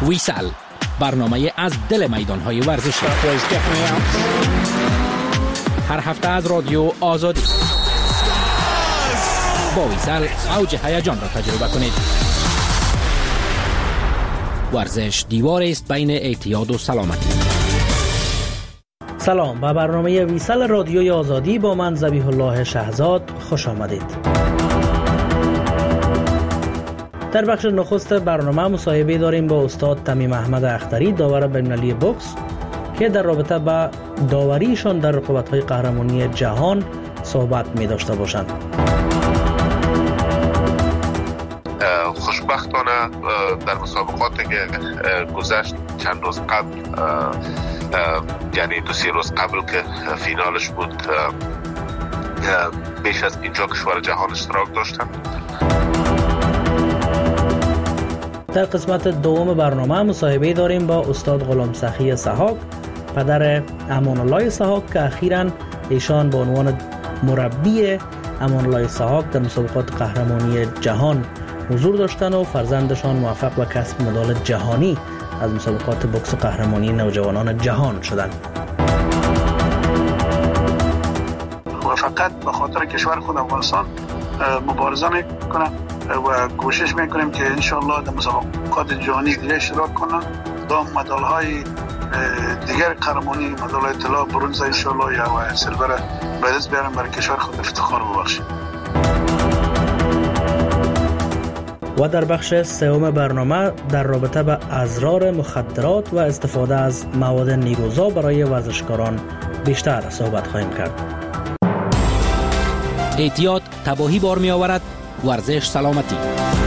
ویسال، برنامه از دل میدان‌های ورزشی. هر هفته از رادیو آزادی. با ویسال اوج هیجان را تجربه کنید. ورزش دیواری است بین اعتیاد و سلامتی. سلام، به برنامه ویسال رادیوی آزادی با من ذبیح الله شهزاد خوش آمدید. در بخش نخست برنامه مصاحبه داریم با استاد تمیم احمد اختری، داور بین‌المللی بوکس، که در رابطه با داوریشان در رقابت‌های قهرمانی جهان صحبت می داشته باشند. خوشبختانه در مسابقاتی که گذشت چند روز قبل، یعنی 2-3 روز قبل که فینالش بود، بیش از 50 کشور جهان اشتراک داشتن. در قسمت دوم برنامه مصاحبه داریم با استاد غلام سخی سحاک، پدر امان الله سحاک، که اخیراً ایشان به عنوان مربی امان الله سحاک در مسابقات قهرمانی جهان حضور داشتن و فرزندشان موفق به کسب مدال جهانی از مسابقات بوکس قهرمانی نوجوانان جهان شدند. و فقط به خاطر کشور خود افغانستان مبارزه میکنم و کوشش میکنیم که انشالله در مسابقات جهانی دیگه اشتراک کنم. دام مدال های دیگر قهرمانی، مدال های طلا، برنز انشالله یا سیلور به دست بیارم برای کشور خود افتخار ببخشیم. و در بخش سوم برنامه در رابطه با اضرار مخدرات و استفاده از مواد نیروزا برای ورزشکاران بیشتر صحبت خواهیم کرد. اعتیاد تباهی بار می آورد، ورزش سلامتی.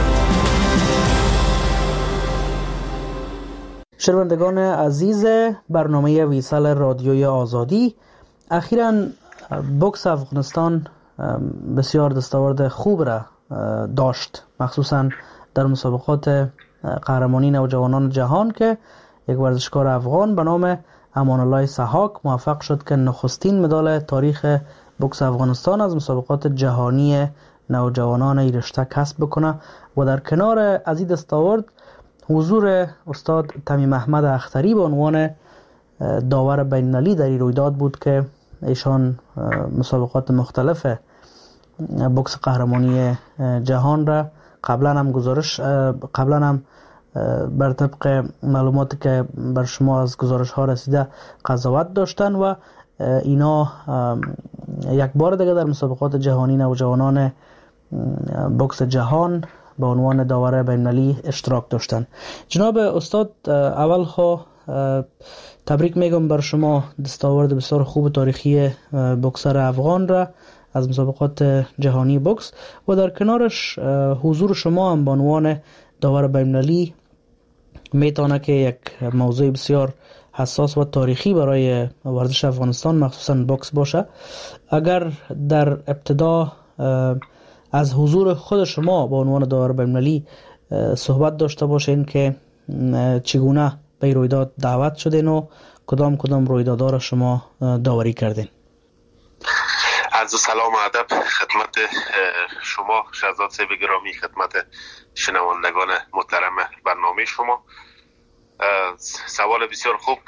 شنوندگان عزیز برنامه ویسال رادیوی آزادی، اخیراً بوکس افغانستان بسیار دستاورد خوب را داشت، مخصوصاً در مسابقات قهرمانی نوجوانان جهان که یک ورزشکار افغان به نام امان الله سحاک موفق شد که نخستین مدال تاریخ بوکس افغانستان از مسابقات جهانی نوجوانان این رشته کسب بکنه. و در کنار از این دستاورد حضور استاد تمیم احمد اختری به عنوان داور بین‌المللی در این رویداد بود که ایشان مسابقات مختلف بوکس قهرمانی جهان را قبلا هم بر طبق معلوماتی که بر شما از گزارش ها رسیده قضاوت داشتن و اینا یک بار دیگه در مسابقات جهانی نوجوانان بوکس جهان به عنوان داور بین‌المللی اشتراک داشتن. جناب استاد، اول تبریک میگم بر شما دستاورد بسیار خوب تاریخی بوکسر افغان را از مسابقات جهانی بوکس و در کنارش حضور شما هم به عنوان داور بین‌المللی میتونه که یک موضوع بسیار حساس و تاریخی برای ورزش افغانستان مخصوصا بوکس باشه. اگر در ابتدا از حضور خود شما به عنوان داور بین‌المللی صحبت داشته باشین که چگونه به رویداد دعوت شدین و کدام رویدادها را شما داوری کردین. عرض سلام و ادب خدمت شما شهزاد صاحب گرامی، خدمت شنوندگان محترم برنامه شما. سوال بسیار خوب.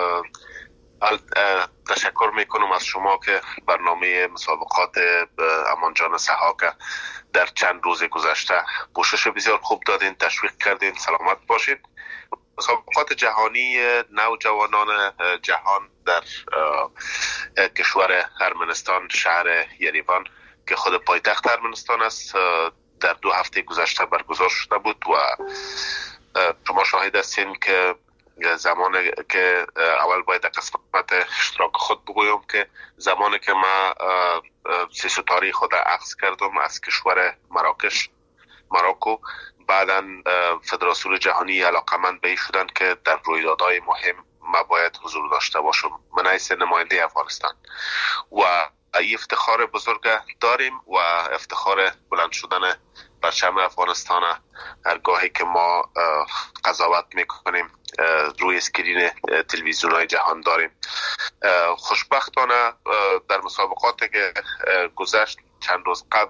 تشکر میکنم از شما که برنامه مسابقات امان جان سحاک در چند روز گذشته پوشش بسیار خوب دادین، تشویق کردین. سلامت باشید. مسابقات جهانی نوجوانان جهان در کشور ارمنستان، شهر یریوان که خود پایتخت ارمنستان است، در 2 هفته گذشته برگزار شده بود و شما شاهد هستین که زمانی که اول باید قسمت اشتراک خود بگویم که زمانی که ما ستاره خود اخذ کردم از کشور مراکو، بعداً فدراسیون جهانی علاقمند به این شدند که در رویدادهای مهم ما باید حضور داشته باشم من حیث نماینده افغانستان و این افتخار بزرگ داریم و افتخار بلند شدن پرچم افغانستان هرگاهی که ما قضاوت میکنیم روی اسکرین تلویزیون‌های جهان داریم. خوشبختانه در مسابقاتی که گذشت چند روز قبل،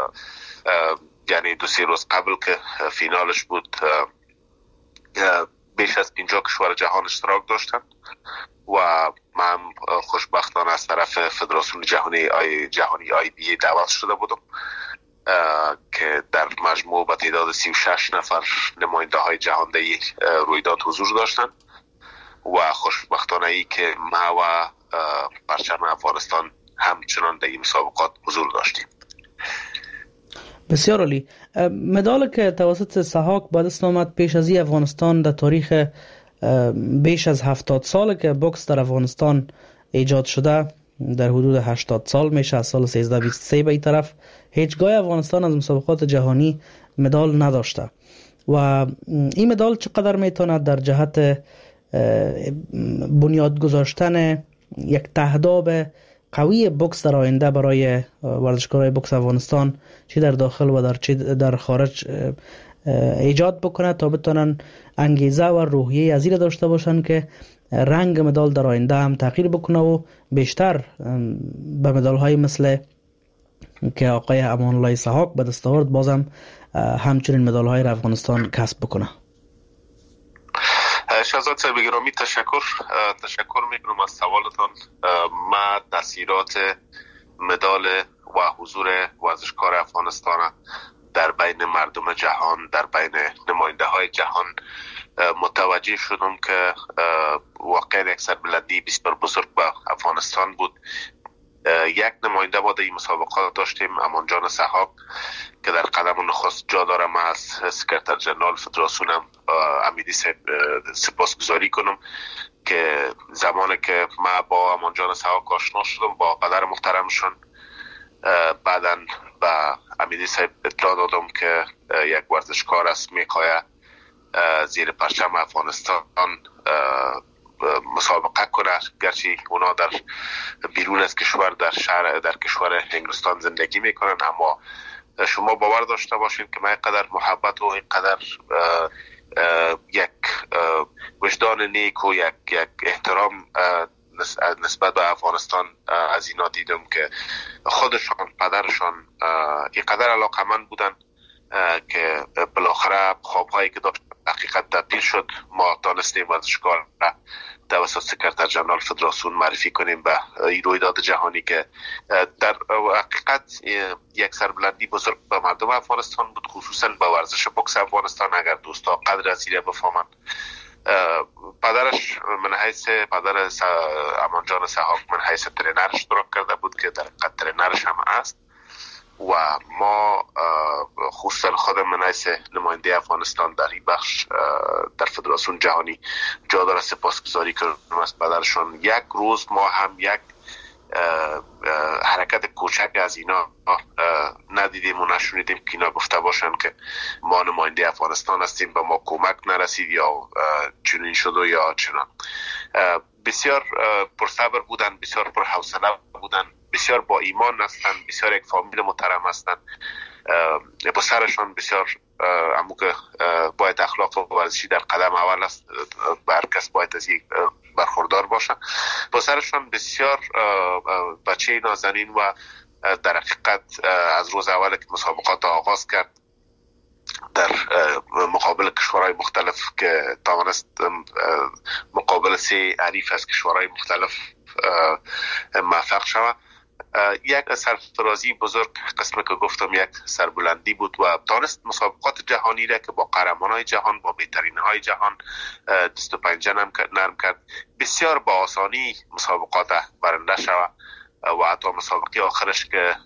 یعنی 2-3 روز قبل که فینالش بود، بیش از 50 کشور جهان اشتراک داشتند و من خوشبختانه از طرف فدراسیون جهانی آی بی دعوت شده بودم که در مجموع به تعداد 36 نفر نماینده های جهاندهی رویداد حضور داشتند و خوشبختانه ای که ما و پرچم افغانستان همچنان در این مسابقات حضور داشتیم. بسیار عالی. مدال که توسط سحاق به دست آمد پیش از این افغانستان در تاریخ بیش از 70 سال که بوکس در افغانستان ایجاد شده، در حدود 80 سال میشه، از سال 1323 به این طرف هیچگاه افغانستان از مسابقات جهانی مدال نداشته و این مدال چقدر میتونه در جهت بنیاد گذاشتن یک تهداب قوی بوکس در آینده برای ورزشکارای بوکس افغانستان چی در داخل و در خارج ایجاد بکنه تا بتونن انگیزه و روحیه از این داشته باشن که رنگ مدال در آینده هم تغییر بکنه و بیشتر به مدال های مثل که آقای امان الله سحاق به دست آورد بازم همچنین مدال های افغانستان کسب بکنه. شهزاد صاحب گرامی تشکر میکنم از سوالتان. ما تاثیرات مدال و حضور ورزشکار افغانستان در بین مردم جهان، در بین نماینده های جهان متوجه شدم که واقعا یک سربلندی بسیار بزرگ به افغانستان بود. یک نماینده ما در این مسابقات داشتیم، امان جان سحاق، که در قدم نخست جا دارم. من از سکرتر جنرال فدراسیونم امیدی سپاسگزاری کنم که زمانی که ما با امان جان سحاق آشنا شدم با قدر محترمشون، بعداً با امیدی صاحب اطلاع دادم که یک ورزشکار است میخواه زیر پرچم افغانستان مسابقه کنه، گرچه اونا در بیرون از کشور در کشور انگلستان زندگی میکنن، اما شما باور داشته باشین که من اینقدر محبت و اینقدر یک وجدان نیک و یک احترام نسبت به افغانستان از اینا دیدم که خودشان پدرشان اینقدر علاقمند بودن که بالاخره خوابهایی که داشت حقیقت تبدیل شد. ما دانستیم ورزشکار توسط سکرتر جنرال فدراسیون معرفی کنیم به این رویداد جهانی که در حقیقت یک سربلندی بزرگ به مردم افغانستان بود، خصوصا به ورزش بوکس افغانستان. اگر دوستا قدر از این بفهمن، پدرش من حیث پدر امان جان سحاق من حیث ترینر اشتراک کرده بود که در حقیقت ترینرش هم است و ما خصوصا خودم من حیث نماینده افغانستان در این بخش در فدراسیون جهانی جا داره سپاسگزاری کنم از پدرشون. یک روز ما هم یک حرکت کوچک از اینا ندیدیم و نشونیدیم که اینا گفته باشن که ما نماینده افغانستان هستیم، به ما کمک نرسید یا چنین شد و یا چنان. بسیار پرصبر بودن، بسیار پرحوصله بودن، بسیار با ایمان هستن، بسیار یک فامیل محترم هستن. پسرشان بسیار امو که باید اخلاق و ورزشی در قدم اول است، هر کس باید از یک برخوردار باشه. پسرشان بسیار بچه نازنین و در حقیقت از روز اول که مسابقات آغاز کرد در مقابل کشورهای مختلف که توانست مقابل 3 حریف از کشورهای مختلف موفق شود، یک سرفرازی بزرگ، قسمی که گفتم یک سربلندی بود و تانست مسابقات جهانی را که با قهرمانای جهان، با بهترین های جهان دست و پنجه نرم کرد، بسیار با آسانی مسابقات برنده شود و حتی مسابقه آخرش که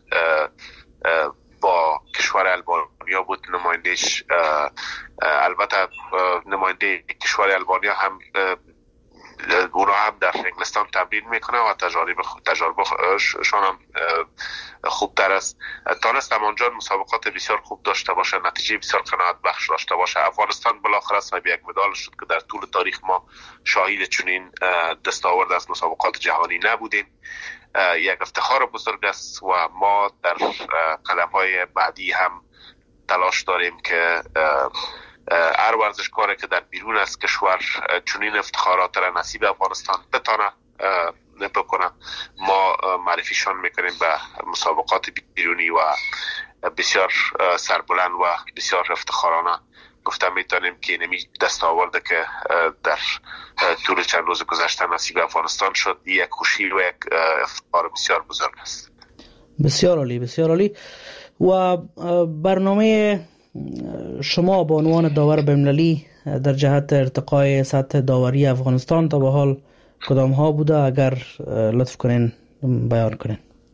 با کشور البانیا بود، نمایندهش البته نماینده کشور البانیا هم اونا هم در انگلستان تمرین میکنه و تجربهشون هم خوبتر است. تانست امان جان مسابقات بسیار خوب داشته باشه، نتیجه بسیار قناعت بخش داشته باشه. افغانستان بالاخره صاحب یک مدال شد که در طول تاریخ ما شاهد چنین دستاورد از مسابقات جهانی نبودیم. یک افتخار بزرگ است و ما در قدم‌های بعدی هم تلاش داریم که هر ورزشکاری که در بیرون از کشور چنین افتخارات را نصیب افغانستان بتانه بکنه، ما معرفیشان میکنیم به مسابقات بیرونی و بسیار سربلند و بسیار افتخارانه گفتم میتونیم که نمی دستاورده که در طول چند روز گذشته نصیب افغانستان شد یک خوشی و یک افتخار بسیار بزرگ است. بسیار عالی، بسیار عالی. و برنامه شما به عنوان داور بین‌المللی در جهت ارتقای سطح داوری افغانستان تا به حال کدام ها بوده؟ اگر لطف کنین بیان کنین.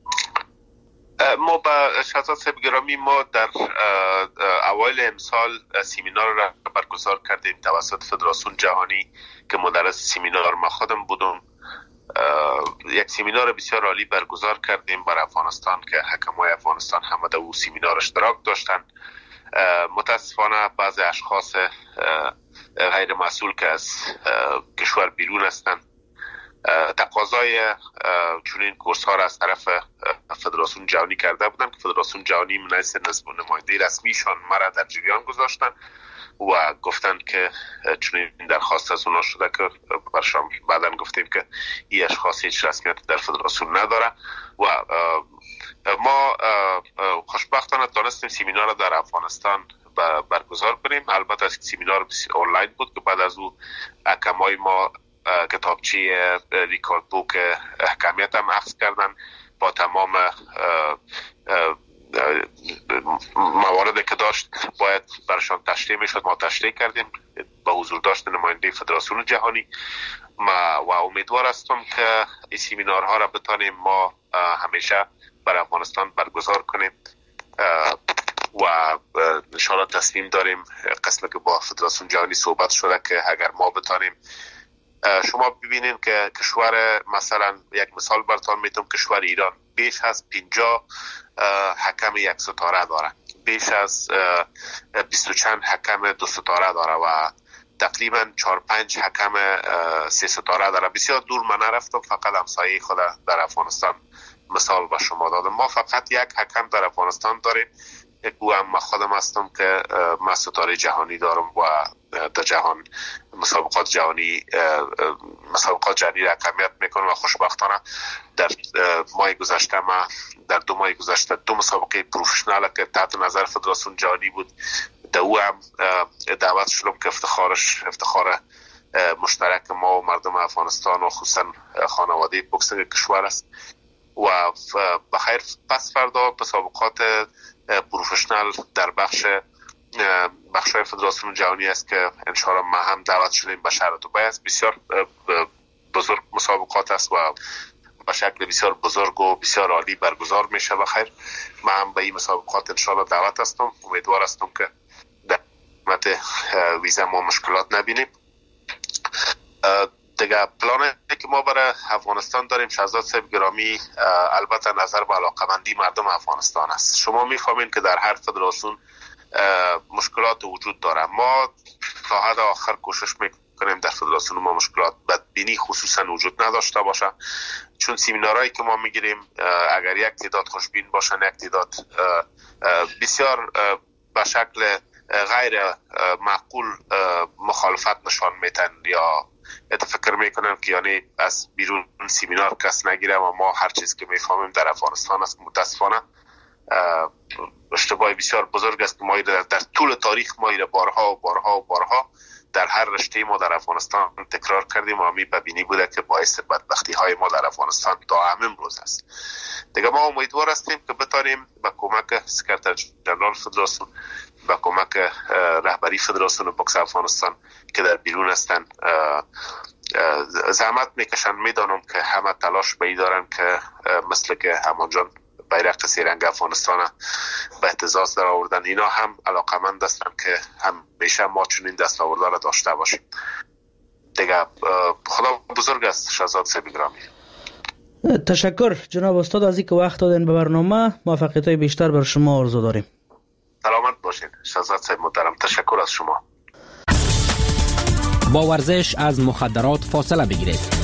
ما با شهزاد صاحب گرامی ما در اوایل امسال سیمینار را برگزار کردیم توسط فدراسیون جهانی که مدرس سیمینار ما خودم بودم. یک سیمینار بسیار عالی برگزار کردیم برای افغانستان که حکمای افغانستان همه در او سیمینار اشتراک داشتن. متاسفانه بعضی اشخاص غیر مسئول که از کشور بیرون هستند تقاضای چنین کورس ها را از طرف فدراسیون جهانی کرده بودند که فدراسیون جهانی نزد نماینده رسمیشان مرا در جریان گذاشتن و گفتند که چنین درخواست از اونا شده که برشان بعداً گفتیم که این اشخاص هیچ رسمیت در فدراسیون نداره و ما خوشبختانه دانستیم سیمینار در افغانستان برگزار کنیم. البته سیمینار آنلاین بود که بعد از او حکمای ما کتابچه ریکارد بوک حکمیت هم اخذ کردن با تمام مواردی که داشت باید برشان تشریح میشد. ما تشریح کردیم با حضور داشت نماینده فدراسیون جهانی و امیدوار هستم که این سیمینارها را بتانیم ما همیشه برای افغانستان برگزار کنیم و انشاءالله تصمیم داریم قسمی که با فدراسیون جهانی صحبت شده که اگر ما بتانیم شما ببینید که کشور مثلا یک مثال براتون میتونم کشور ایران بیش از 50 حکم یک ستاره داره، بیش از 20 چند حکم 2 ستاره داره و تقریبا 4-5 حکم 3 ستاره داره. بسیار دور من نرفتم، فقط همسایه خود در افغانستان مثال به شما دادم. ما فقط یک حکم در افغانستان داریم، او هم خودم هستم که من ستاره جهانی دارم و در جهان مسابقات جهانی را حکمیت میکنم و خوشبختانه در ماه گذشته ما در 2 ماه گذشته 2 مسابقه پروفشنال که تحت نظر فدراسیون جهانی بود در او هم دعوت شدم که افتخار مشترک ما و مردم افغانستان و خصوصا خانواده بوکسینگ کشور است و بخیر پس فردا مسابقات پروفشنال در بخش‌های فدراسیون جهانی است که انشاءالله ما هم دعوت شدیم به شهر دبی است. بسیار بزرگ مسابقات است و به شکل بسیار بزرگ و بسیار عالی برگزار میشه. بخیر ما هم به این مسابقات انشاءالله دعوت هستم. امیدوار هستم که در قسمت ویزا ما مشکلات نبینیم. دیگه پلانی که ما برای افغانستان داریم شهزاد صاحب گرامی البته نظر به علاقمندی مردم افغانستان است. شما میفهمین که در هر فدراسیون مشکلات وجود داره. ما تا حد آخر کوشش میکنیم در فدراسیون ما مشکلات بدبینی خصوصا وجود نداشته باشه، چون سیمینارهایی که ما میگیریم اگر یک تعداد خوشبین باشن یک تعداد بسیار به شکل غیر معقول مخالفت نشان میتن یا فکر میکنم که یعنی از بیرون سیمینار کس نگیره و ما هر چیز که میفهمیم در افغانستان است. متاسفانه اشتباه بسیار بزرگ است که ما در طول تاریخ ما بارها در هر رشته ما در افغانستان تکرار کردیم و همی ببینی بوده که باعث بدبختی های ما در افغانستان تا امروز است. دیگه ما امیدوار هستیم که بتانیم با کمک سکرتر جنرال فدراسیون، با کمک رهبری فدراسیون بوکس افغانستان که در بیرون هستن زحمت میکشن. میدانم که همه تلاش به این دارن که مثل که همان جان بیرق سیرنگ افغانستان به اهتزاز در آوردن، اینا هم علاقمند هستن که همیشه ما چنین دستاوردها را داشته باشیم. دیگه خدا بزرگ است شهزاد صاحب گرامی. تشکر جناب استاد از اینکه وقت دادن به برنامه. موفقیت‌های بیشتر بر شما آرزو داریم. سلامت باشین شهزاد صاحب محترم. تشکر از شما. با ورزش از مخدرات فاصله بگیرید.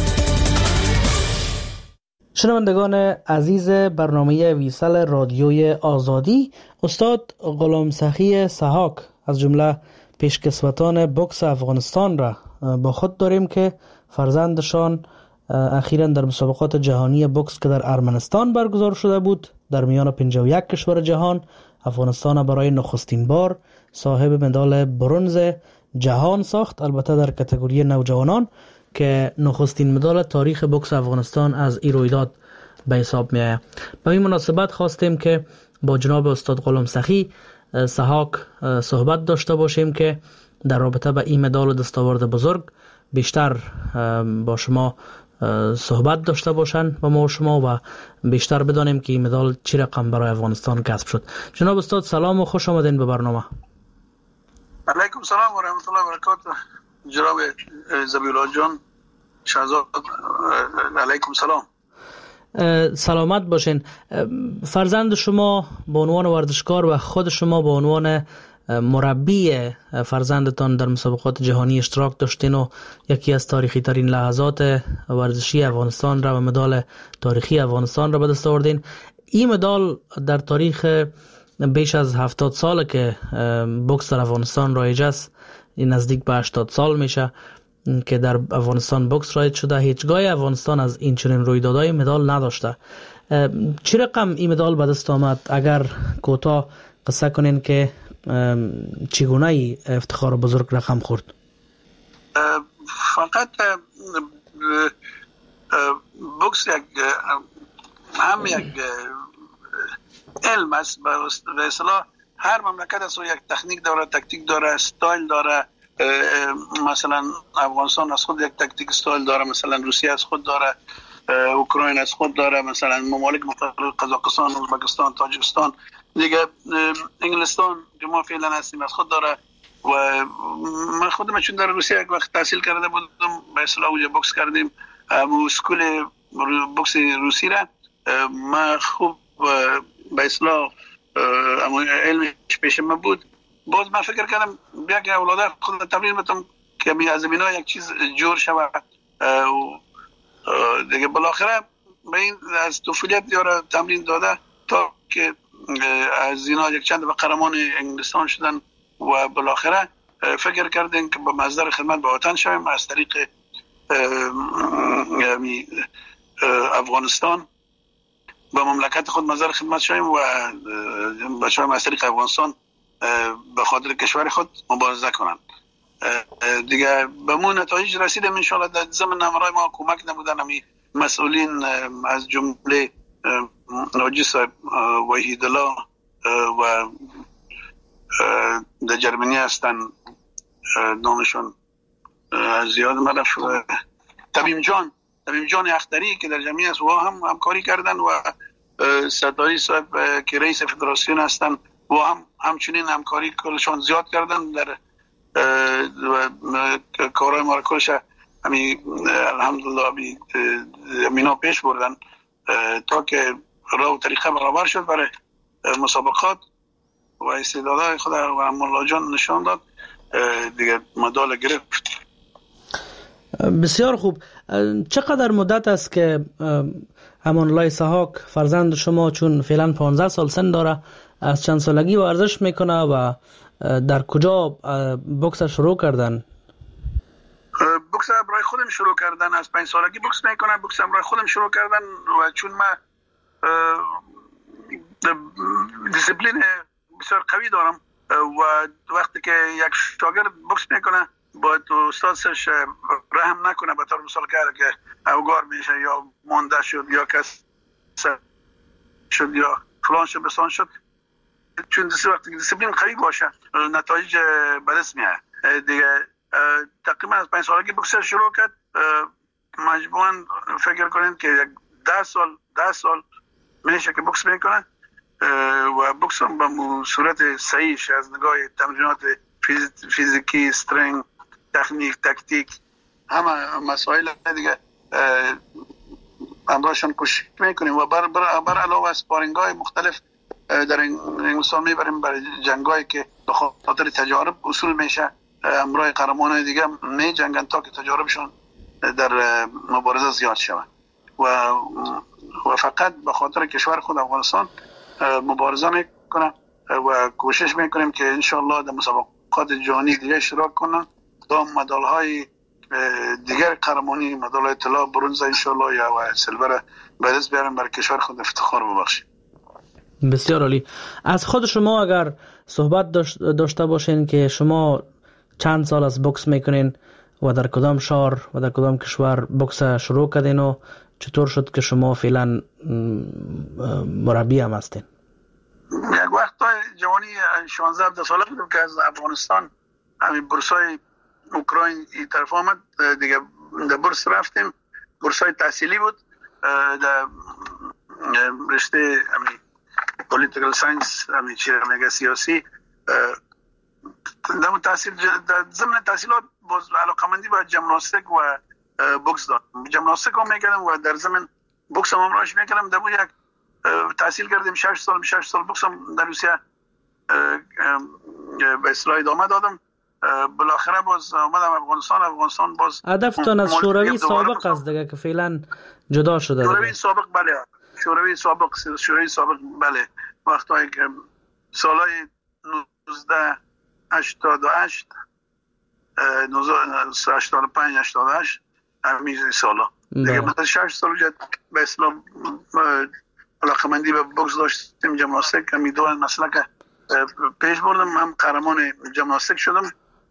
شنوندگان عزیز برنامه ویسال رادیوی آزادی، استاد غلام سخی سحاک از جمله پیشکسوتان بوکس افغانستان را با خود داریم که فرزندشان اخیراً در مسابقات جهانی بوکس که در ارمنستان برگزار شده بود در میان 51 کشور جهان افغانستان برای نخستین بار صاحب مدال برنز جهان ساخت، البته در کاتگوری نوجوانان که نخستین مدال تاریخ بوکس افغانستان از این رویداد به حساب می آید. به این مناسبت خواستیم که با جناب استاد غلام سخی سحاک صحبت داشته باشیم که در رابطه به این مدال دستاورد بزرگ بیشتر با شما صحبت داشته باشن با ما و شما و بیشتر بدانیم که این مدال چی رقم برای افغانستان کسب شد. جناب استاد سلام و خوش آمدین به برنامه. علیکم سلام و رحمت الله و برکاته. جناب زبیرالله جان شهزاد علیکم سلام. سلامت باشین. فرزند شما به عنوان ورزشکار و خود شما به عنوان مربی فرزندتان در مسابقات جهانی اشتراک داشتین و یکی از تاریخی ترین لحظات ورزشی افغانستان را و مدال تاریخی افغانستان را به دست آوردین. این مدال در تاریخ بیش از 70 ساله که بوکس در افغانستان رایج است، این نزدیک به 80 سال میشه که در افغانستان بوکس رایج شده، هیچگاه افغانستان از این چنین رویدادهای مدال نداشته. چه رقم این مدال به دست آمد؟ اگر کوتاه قصه کنین که چگونه ای افتخار بزرگ رقم خورد؟ فقط بوکس یک علم است. به اصطلاح هر مملکت از یک تکنیک داره، تکتیک داره، استایل داره. مثلا افغانستان از خود یک تکتیک استایل داره، مثلا روسیه از خود داره، اوکراین از خود داره، مثلا ممالک مختلف قزاقستان، ازبکستان، تاجیکستان دیگه، انگلستان که ما فعلا هستیم از خود داره. و من خودم چون در روسیه یک وقت تحصیل کرده بودم، به اصطلاح اونجا بوکس کردیم، اسکول بوکس روسی را من خوب به اصطلاح علمش پیش من بود. باز من فکر کردم بیا که اولاده خود تمرین بتم که از اینا یک چیز جور شود دیگه. بالاخره به این از طفولیت یارا تمرین داده تا که از اینا یک چند به قهرمان انگلستان شدن و بالاخره فکر کردن که با مصدر خدمت به وطن شویم، از طریق افغانستان با مملکت خود مصدر خدمت شویم و بچه‌ها از طریق افغانستان به خاطر کشور خود مبارزه کنند دیگه. به مون نتایج رسیدیم ان شاء الله. در زمین همراه ما کمک نمودن همی مسئولین از جمله ناجی صاحب، وحید الله و در جرمنی هستن، نامشون زیاد ملف شده، تمیم جان اختری که در جمعی است و هم همکاری کردن و ستاری صاحب که رئیس فدراسیون هستن و همچنین همکاری کلشان زیاد کردن در کارهای ما را کلش الحمدلله مینا پیش بردن تا که راه و طریقه برابر شد برای مسابقات و استعدادهای خود و مولا جان نشان داد دیگه، مدال گرفت. بسیار خوب. چقدر مدت است که امان الله سحاک فرزند شما، چون فعلا 15 سال سن داره، از چند سالگی ورزش میکنه و در کجا بوکس شروع کردن؟ بوکس برای خودم شروع کردن، از 5 سالگی بوکس میکنم. بوکس برای خودم شروع کردن و چون من دیسیپلین بسیار قوی دارم و وقتی که یک شاگرد بوکس میکنه باید استادش رحم نکنه به طور مثال که اوگار میشه یا مانده شد یا کس شد یا فلان شد بسان شد. چون وقتی دیسیپلین قوی باشه نتایج به دست میاد دیگه. تقریبا از 5 سالگی بوکس شروع کرد. مجموعاً فکر کنید که 10 سال میشه که بوکس میکنه و بوکس هم به صورت صحیحش از نگاه تمرینات فیزیکی، استرنگ، تکنیک، تکتیک، همه مسائل دیگه همراهشان کوشش میکنیم و بر علاوه اسپارینگ‌های مختلف در انگلستان میبریم برای جنگایی که به خاطر تجارب اصول میشه. همراه قهرمان‌های دیگه می جنگن تا که تجاربشون در مبارزه زیاد شود و فقط به خاطر کشور خود افغانستان مبارزه میکنه و کوشش میکنیم که انشالله در مسابقات جهانی دیگه اشتراک کنن تا مدال‌های دیگر قهرمانی، مدال طلا، برنز انشالله یا سیلور به دست بیارن، برای کشور خود افتخار ببخشیم. بسیار عالی. از خود شما اگر صحبت داشته باشین که شما چند سال از بوکس میکنین و در کدام شهر و در کدام کشور بوکس شروع کردین و چطور شد که شما فعلا مربی هم هستین؟ یک وقت جوانی 16 ساله بودم که از افغانستان همین بورسای اوکراین این طرف آمد دیگه. در بورس رفتیم، بورسای تحصیلی بود در رشته همین پولیتیکال ساینس، همین چیه میگه سیاسی. در تحصیل در ضمن تحصیلات باز علاقمندی با ژیمناستیک و بوکس داشتم. ژیمناستیک هم میکردم و در ضمن بوکس هم امراش میکردم. در یک تحصیل کردیم 6 سال بوکس هم در روسیه به اصطلاح ادامه دادم. بالاخره باز آمدم افغانستان باز. هدفتان از شوروی سابق است دیگه که فعلا جدا شده. شوروی سابق بله، شوروی سابق بله، وقتی که سالهای 1988 85 88 همین سالا دیگه مثلا 6 سال جد به اسلام علاقمندی به بوکس داشتیم. ژیمناستیک همی دو مسلک پیش بردم. هم قهرمان ژیمناستیک شدم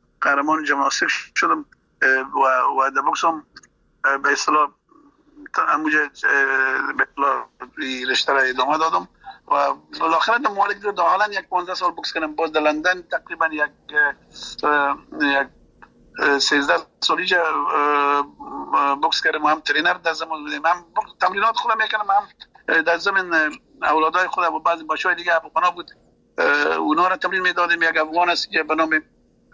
و در بوکس هم به اصطلاح همونجا به اصطلاح رشته را ادامه دادم و بالاخره در مالک در حالا یک 15 سال بوکس کردم. باز در لندن تقریبا یک 13 سالی بوکس کردم. هم ترینر در زمان بودیم، هم تمرینات خودم میکردم، هم در زمان اولادای خودم و بعضی بچهای دیگه افغانا بود اونا را تمرین میدادیم. یک افغان است که به نام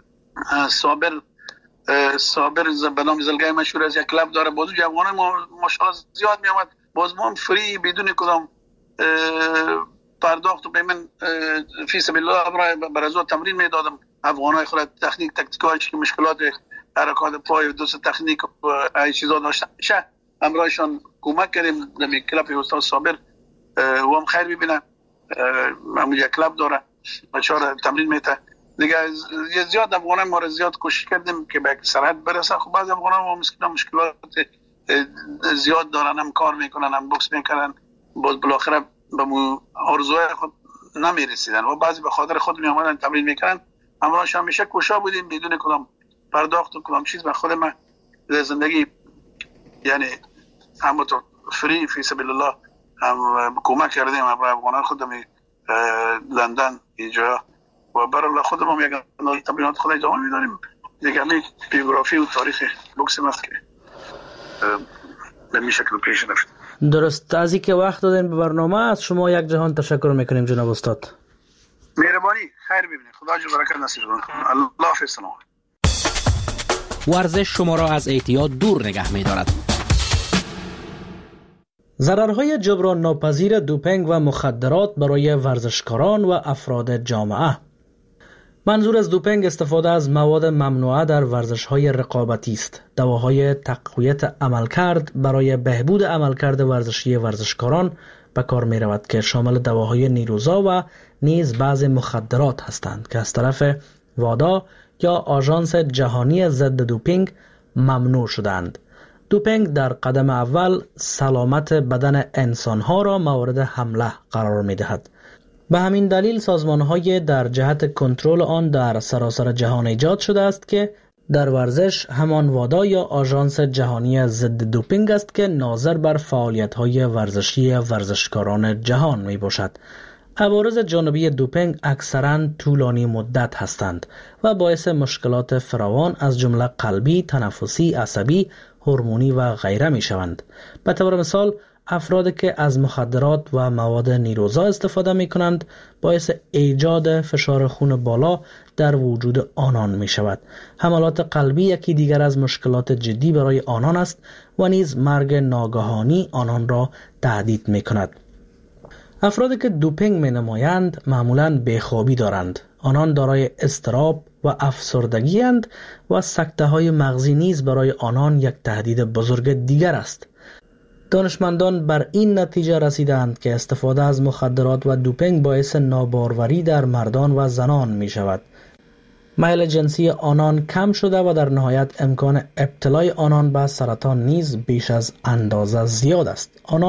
صابر به نام زلگای مشهور از یک کلاب داره. بازو افغانای ماشاءالله زیاد می اومد. باز ما فری بدون کدام پرداخت و پیمن فی سبیل الله برای تمرین میدادم. افغانای خود تکنیک تاکتیکاش که مشکلات حرکات پای و دوست تکنیک و این چیزا داشتن شه امرایشان کمک کردیم. در کلاب استاد صابر و هم خیر ببینه هم یک کلاب داره بچه‌ها تمرین میته دیگه. زیاد افغانای ما رو زیاد کوشش کردیم که به سرحد برسه. خب بعضی افغانای ما مشکلات زیاد دارن، هم کار میکنن هم بوکس میکنن، باز بالاخره به آرزوهای خود نمیرسیدن و بعضی به خاطر خود میامدن تمرین میکنن. امراش همیشه کوشا بودیم بدون کدام پرداخت و کدام چیز. به خود من زندگی یعنی همونطور فری فی سبیل الله هم کمک کردیم برای افغانان خودم لندن اینجا و برای خودم هم یک تمرینات خود ادامه میداریم دیگه. همین بیوگرافی و تاریخ بوکس ماست که به می شکل پیش رفت. درست. از اینکه وقت دادین به برنامه از شما یک جهان تشکر میکنیم جناب استاد. مهربانی، خیر ببینید. خدا جو برکت نصیب کنه. الله حافظ. سلام. ورزش شما را از اعتیاد دور نگه می‌دارد. ضررهای جبران ناپذیر دوپینگ و مخدرات برای ورزشکاران و افراد جامعه. منظور از دوپینگ استفاده از مواد ممنوعه در ورزش‌های رقابتی است. دواهای تقویت عملکرد برای بهبود عملکرد ورزشی ورزشکاران به کار می رود که شامل دواهای نیروزا و نیز بعض مخدرات هستند که از طرف وادا یا آژانس جهانی ضد دوپینگ ممنوع شدند. دوپینگ در قدم اول سلامت بدن انسانها را مورد حمله قرار می دهد. به همین دلیل سازمان‌های در جهت کنترل آن در سراسر جهان ایجاد شده است که در ورزش همان وادا یا آژانس جهانی ضد دوپینگ است که ناظر بر فعالیت‌های ورزشی ورزشکاران جهان می باشد. عوارض جانبی دوپینگ اکثراً طولانی مدت هستند و باعث مشکلات فراوان از جمله قلبی، تنفسی، عصبی، هورمونی و غیره می شوند. به طور مثال افرادی که از مخدرات و مواد نیروزا استفاده می کنند باعث ایجاد فشار خون بالا در وجود آنان می شود. حملات قلبی یکی دیگر از مشکلات جدی برای آنان است و نیز مرگ ناگهانی آنان را تهدید می کند. افرادی که دوپینگ می نمایند معمولاً بیخوابی دارند. آنان دارای اضطراب و افسردگی اند و سکته های مغزی نیز برای آنان یک تهدید بزرگ دیگر است. دانشمندان بر این نتیجه رسیدند که استفاده از مخدرات و دوپینگ باعث ناباروری در مردان و زنان می شود. میل جنسی آنان کم شده و در نهایت امکان ابتلای آنان به سرطان نیز بیش از اندازه زیاد است. آنان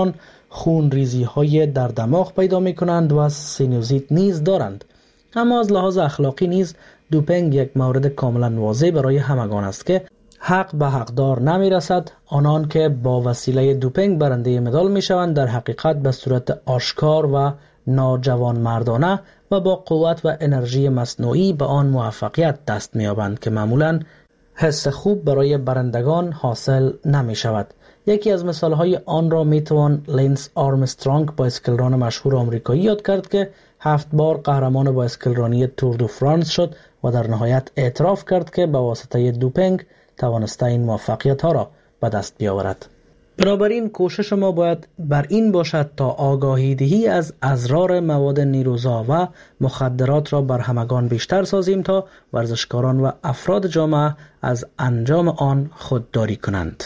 خون ریزی های در دماغ پیدا می کنند و سینوزیت نیز دارند. اما از لحاظ اخلاقی نیز دوپینگ یک مورد کاملا واضح برای همگان است که حق به حقدار نمی رسد. آنان که با وسیله دوپینگ برنده مدال می شوند در حقیقت به صورت آشکار و ناجوان مردانه و با قوت و انرژی مصنوعی به آن موفقیت دست می یابند که معمولاً حس خوب برای برندگان حاصل نمی شود. یکی از مثالهای آن را می توان لنس آرمسترانگ بایسکلران مشهور آمریکایی یاد کرد که 7 بار قهرمان بایسکلرانی تور دو فرانس شد و در نهایت اعتراف کرد که به واسطه دوپینگ توانسته این موفقیت ها را به دست بیاورد. بنابراین کوشش ما باید بر این باشد تا آگاهی دهی از اضرار مواد نیروزا و مخدرات را بر همگان بیشتر سازیم تا ورزشکاران و افراد جامعه از انجام آن خودداری کنند.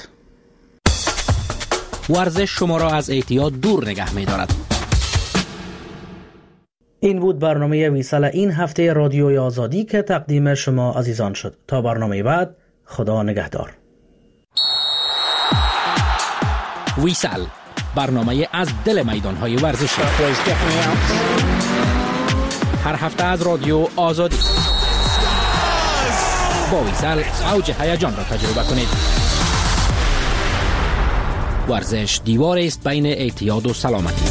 ورزش شما را از اعتیاد دور نگه می دارد. این بود برنامه ویسال این هفته رادیوی آزادی که تقدیم شما عزیزان شد. تا برنامه بعد، خدا نگهدار. ویسال، برنامه از دل میدانهای ورزشی، هر هفته از رادیو آزادی. با ویسال اوج هیجان را تجربه کنید. ورزش دیواری است بین اعتیاد و سلامتی.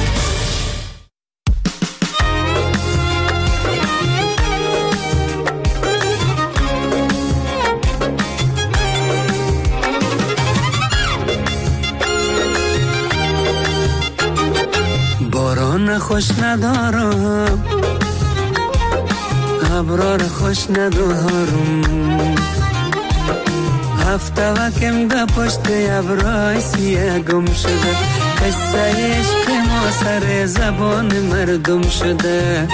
باران خوش ندارم، ابرار خوش ندارم، هفته وکم ده پشت ابرای سیه گم شده، قصه عشق ما سر زبان مردم شده.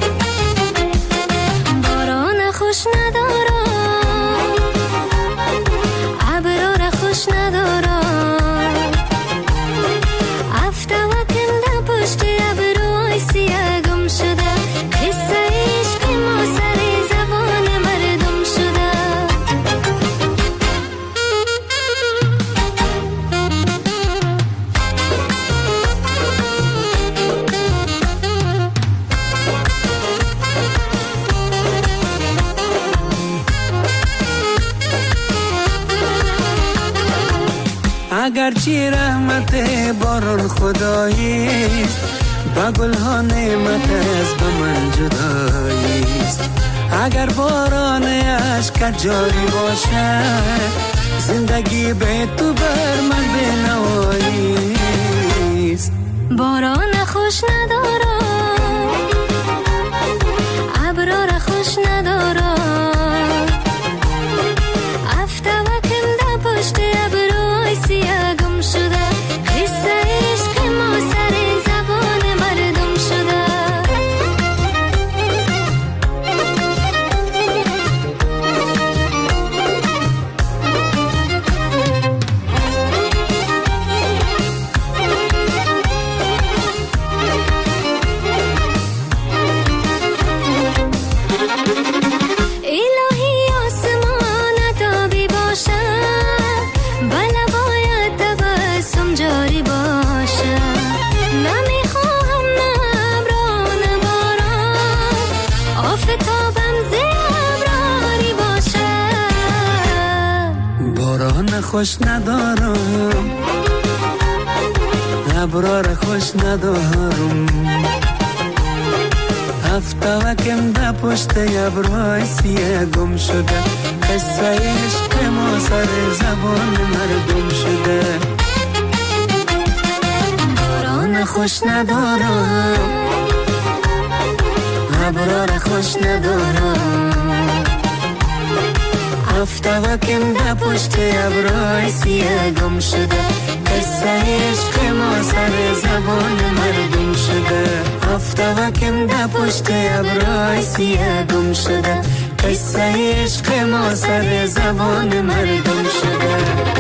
باران خوش ندارم، ابرار خوش ندارم، هفته وکم ده پشت ابرای سیه گم شده، قصه عشق ما سر زبان مردم شده. اگرچه رحمت باران خداییست، با گلها نعمت از به من جداییست. اگر باران عشق جاری باشد، زندگی به تو بر من بنواییست. باران خوش ندارم، ابرار خوش ندارم، هفته وکم ده پشت ابرای سیه گم شده، قصه عشق ما سر زبان مردم شده. الهی آسمان تابی باشد، بله باید تبسم جاری باشد، نمیخواهم نه ابران باران، آفتابم زیبراری باشد. باران خوش ندارم، ابرار خوش ندارم، هفته وکم ده پشت ابرای سیه گم شده، قصه عشق ما سر زبان مردم شده. باران خوش ندارم، ابرار خوش ندارم، هفته وکم ده پشت ابرای سیه گم شده، قصه عشق ما سر زبان مردم شده. هفته وکم ده پشت ابرای سیه گم شده، قصه عشق ما سر زبان مردم شده.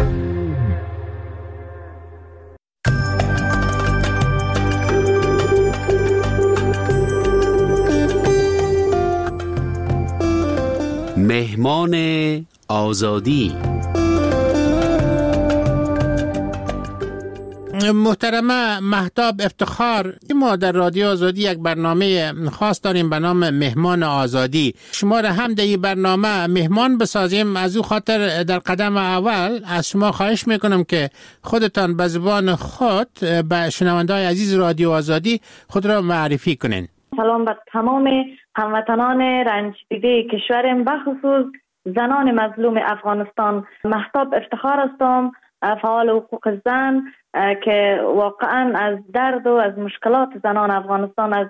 مهمان آزادی. محترمه مهتاب افتخار، ما در رادیو آزادی یک برنامه خاص داریم به نام مهمان آزادی. شما را هم در این برنامه مهمان بسازیم. از او خاطر در قدم اول از شما خواهش میکنم که خودتان به زبان خود به شنونده‌های عزیز رادیو آزادی خود را معرفی کنین. سلام بر تمام هموطنان رنج دیده کشورم، بخصوص زنان مظلوم افغانستان. مهتاب افتخار هستم، فعال حقوق زن که واقعا از درد و از مشکلات زنان افغانستان، از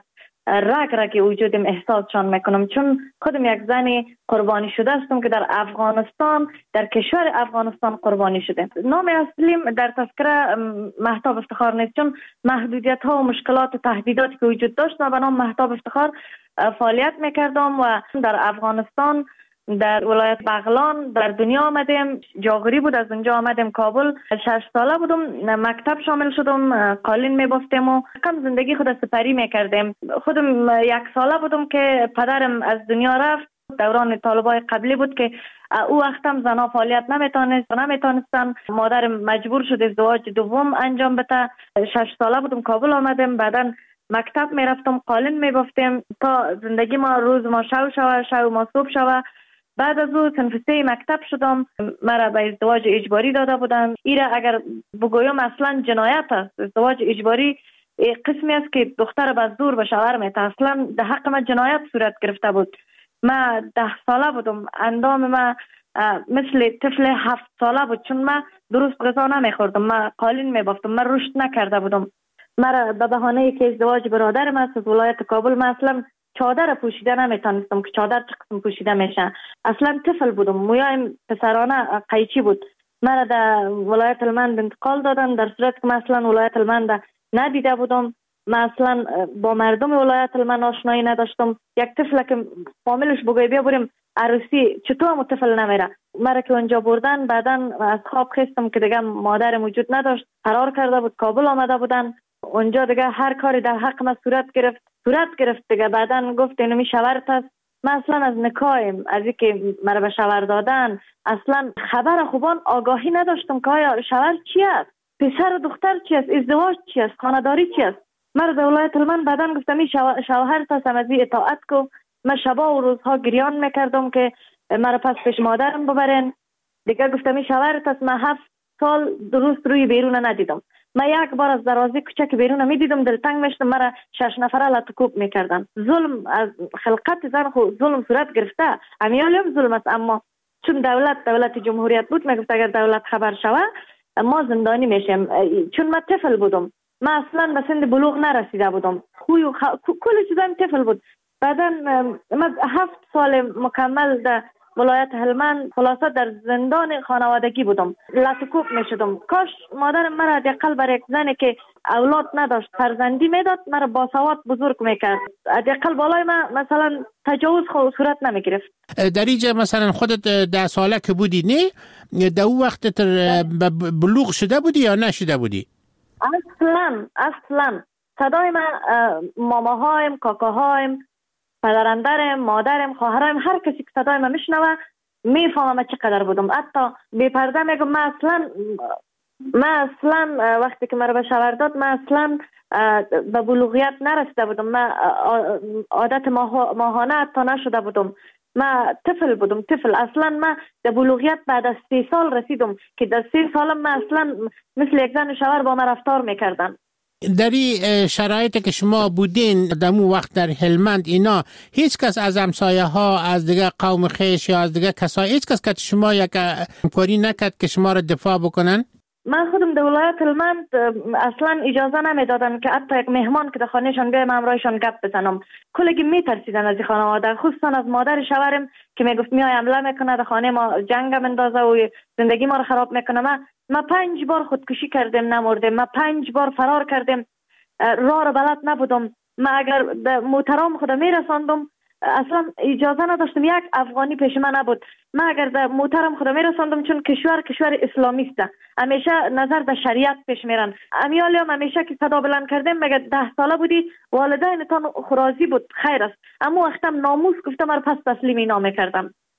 رگ وجودم احساسشان میکنم، چون خودم یک زن قربانی شده هستم که در افغانستان، در کشور افغانستان قربانی شده. نام اصلیم در تذکره مهتاب افتخار نیست، چون محدودیت ها و مشکلات و تهدیداتی که وجود داشت و به نام مهتاب افتخار فعالیت میکردم و در افغانستان در ولایت بغلان در دنیا آمدیم. جاغوری بود، از اونجا آمدیم کابل. 6 ساله بودم، مکتب شامل شدم، قالین میبافتیم و کم زندگی خود سپری میکردیم. خودم 1 ساله بودم که پدرم از دنیا رفت. دوران طالبای قبلی بود که او وقتم زنا فعالیت نمیتونستن. مادرم مجبور شد ازدواج دوم انجام بده. 6 ساله بودم کابل آمدیم، بعداً مکتب میرفتم، قالین میبافتیم تا زندگی ما روز ما شو ما صبح شوه. بعد از او صنف 3 مکتب شدم، مرا به ازدواج اجباری داده بودن. ایره اگر بگویم اصلا جنایت است. ازدواج اجباری قسمی است که دختر به زور به شوهر میته. اصلا در حق من جنایت صورت گرفته بود. من 10 ساله بودم، اندام من مثل طفل 7 ساله بود، چون من درست غذا نمیخوردم، من قالین میبافتم، من رشد نکرده بودم. مرا به بهانه که ازدواج برادرم است از ولایت کابل، من اصلا چادر پوشیده نمیتونستم که چادر چه قسم پوشیده میشه. اصلا طفل بودم، مویایم پسرانه قیچی بود. مرا در ولایت هلمند انتقال دادن، در صورت که من اصلا ولایت هلمند ندیده بودم. من اصلا با مردم ولایت هلمند آشنایی نداشتم. یک طفل که فامیلش بگوی بیا بریم عروسی، چطور هم طفل نمیره. مرا که اونجا بردن، بعدن از خواب خستم که دیگه مادر موجود نداشت، فرار کرده بود، کابل آمده بودن. اونجا دیگه هر کاری در حق من صورت گرفت دیگه. بعدن گفت اینو می شوهرت است. من اصلا از نکایم، از اینکه مرا به شوهر دادن اصلا خبر خوبان آگاهی نداشتم که آیا شوهر چی است، پسر و دختر چی است، ازدواج چی است، خانه‌داری چی است. مرا در ولایت هلمند بعدن گفتم این شوهرت است، از این اطاعت کو. من شبا و روزها گریان میکردم که مرا پس پیش مادرم ببرن. دیگه گفتم این شوهرت است. من 7 سال درست روی بیرون ندیدم. من یک بار از دروازه کوچک بیرون میدیدم، دلتنگ میشدم. مرا 6 نفره لطکوب میکردن. ظلم از خلقت زن خود ظلم صورت گرفته. امیالیم ظلم است، اما چون دولت جمهوریت بود میگفت اگر دولت خبر شوه ما زندانی میشیم. چون من طفل بودم، من اصلا به سن بلوغ نرسیده بودم، کل چیزام طفل بود. بعدا من 7 سال مکمل در ولایت هلمند خلاصه در زندان خانوادگی بودم، لطکوب میشدم. کاش مادرم مرا حداقل برای یک زنی که اولاد نداشت فرزندی میداد، مرا باسواد بزرگ میکرد. حداقل بالای من مثلا تجاوز صورت نمیگرفت. در اینجا مثلا خودت 10 ساله که بودی نه در اون وقت بلوغ شده بودی یا نشده بودی؟ اصلا صدای من ماماهایم، کاکاهایم، پدرندرم، مادرم، خواهرم، هر کسی که صدای من میشنوه میفهمه من چقدر بودم. حتی بی پرده میگم من اصلا وقتی که مرا به شوهر داد من اصلا به بلوغیت نرسیده بودم. من عادت ماهانه حتی نشده بودم. من طفل بودم. اصلا من به بلوغیت بعد از 3 سال رسیدم که در 3 سالم من اصلا مثل یک زن شوهر با من رفتار میکردن. در این شرایطی که شما بودین در اون وقت در هلمند اینا، هیچ کس از همسایه ها، از دیگه قوم خویش یا از دیگه کسای، هیچ کس که شما یک همکاری نکرد که شما را دفاع بکنن؟ من خودم در ولایت هلمند اصلا اجازه نمیدادن که حتی یک مهمان که در خانهشان بیایم همراهشان گپ بزنم. کلگی میترسیدن از این خانواده، خصوصا از مادر شوهرم که میگفت میای حمله میکنه در خانه ما، جنگ اندازه و زندگی ما رو خراب میکنه. من 5 بار خودکشی کردم نمردم، من 5 بار فرار کردم، راه رو بلد نبودم. من اگر به محترم خودم میرساندم اصلا اجازه نداشتم، یک افغانی پیش من نبود. من اگر در محترم خودم میرساندم، چون کشور اسلامی است، همیشه نظر در شریعت پیش میرن. امیالی هم همیشه که صدا بلند کردم میگه 10 ساله بودی والدینتان راضی بود خیر است، اما وقتم ناموس گفتم رو پس تسلیم اینا میکردم.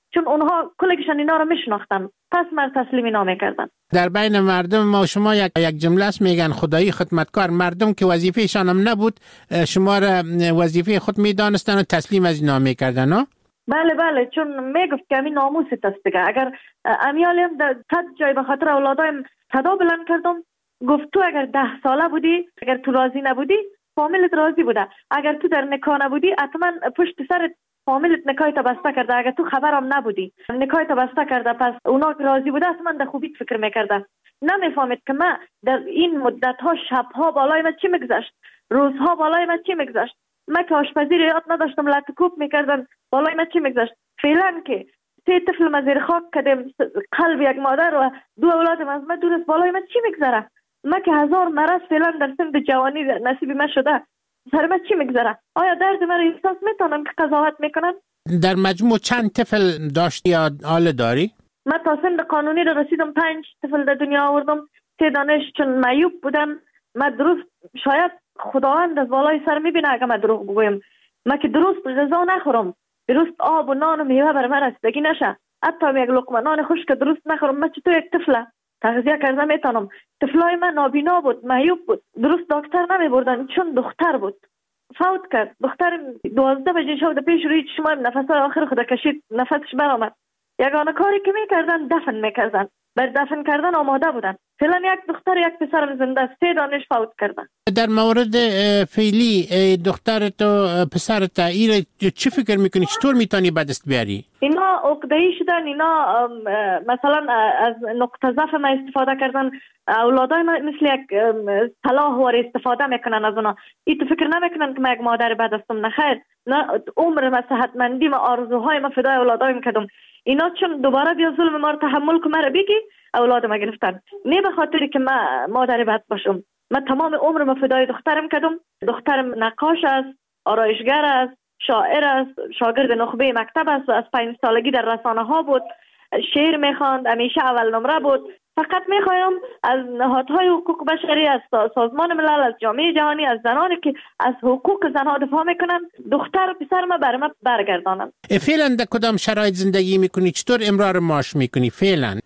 چون اونها کلشان اینا رو میشناختن، پس من تسلیم اینا میکردن. در بین مردم ما شما یک جمله است میگن خدایی خدمتکار، مردم که وظیفه‌شان هم نبود شما را وظیفه خود میدانستن و تسلیم از اینا میکردن ها؟ بله چون میگفت که همین ناموست است دیگه. اگر امیالیم در صد جای به خاطر اولادایم صدا بلند کردم، گفت تو اگر 10 ساله بودی، اگر تو راضی نبودی فامیلت راضی بوده، اگر تو در نکاح نبودی حتما پشت سرت فامیلت نکاح تا بسته کرده، اگر تو خبرم نبودی نکاح تا بسته کرده، پس اونا راضی بوده حتما در خوبیت فکر میکرده. نمیفهمید که من در این مدت ها شبها بالای من چی میگذشت، روزها بالای من چی میگذشت. من که آشپزی رو یاد نداشتم، لطکوب میکردن، بالای من چی میگذشت. فعلا که 3 طفل ما زیر خاک کردیم، قلب یک مادر و 2 اولادم از من دور است، بالای من چی میگذره. من که 1000 مرض فعلا در سن جوانی نصیب من شده، سر من چی میگذره؟ آیا درد من رو احساس میتونم که قضاوت میکنن؟ در مجموع چند طفل داشتی یا حال داری؟ من تا سن قانونی رو رسیدم 5 طفل در دنیا آوردم. 3 دانش چون معیوب بودن. من درست شاید خداوند از بالای سر میبینه اگه من دروغ بگویم. من که درست غذا نخورم، درست آب و نان و میوه بر من رسیدگی نشه، حتی یک لقمه نان خشک درست نخورم، من چطور یک طفله تغذیه کرده میتونم؟ طفلای من نابینا بود، معیوب بود، درست دکتر نمی بردن چون دختر بود. فوت کرد دختر. 12 بجه شب پیش روی چشمایم نفس آخر خود کشید، نفسش برآمد. یگانه کاری که میکردن دفن میکردن، بر دفن کردن آماده بودن. فعلا یک دختر یک پسرم زنده است، 3 دانش فوت کردن. در مورد فعلی دختر تو پسر تا ایره چی فکر میکنی؟ چطور میتونی به دست بیاری؟ اینا عقده‌ای شدن، اینا مثلا از نقطه ضعف ما استفاده کردن. اولادای ما مثل یک سلاح وار استفاده میکنن از اونا. این تو فکر نمیکنن که من یک مادر بد هستم؟ نه خیر، نه، عمر ما، صحتمندی ما، آرزوهای ما فدای اولادایم کردم. اینا چون دوباره بیا ظلم ما رو تحمل که مرا بگی اولاد ما گرفتن، نه به خاطری که من مادر بد باشم. من تمام عمر ما فدای دخترم کردم. دخترم نقاش است، آرایشگر است، شاعر است، شاگرد نخبه مکتب است و از 5 سالگی در رسانه ها بود، شعر میخواند، همیشه اول نمره بود. فقط میخوایم از نهادهای حقوق بشری، از سازمان ملل، از جامعه جهانی، از زنانی که از حقوق زنها دفاع میکنن، دختر و پسر ما بر ما برگردانن. فعلا در کدام شرایط زندگی میکنی؟ چطور امرار معاش میکنی فعلا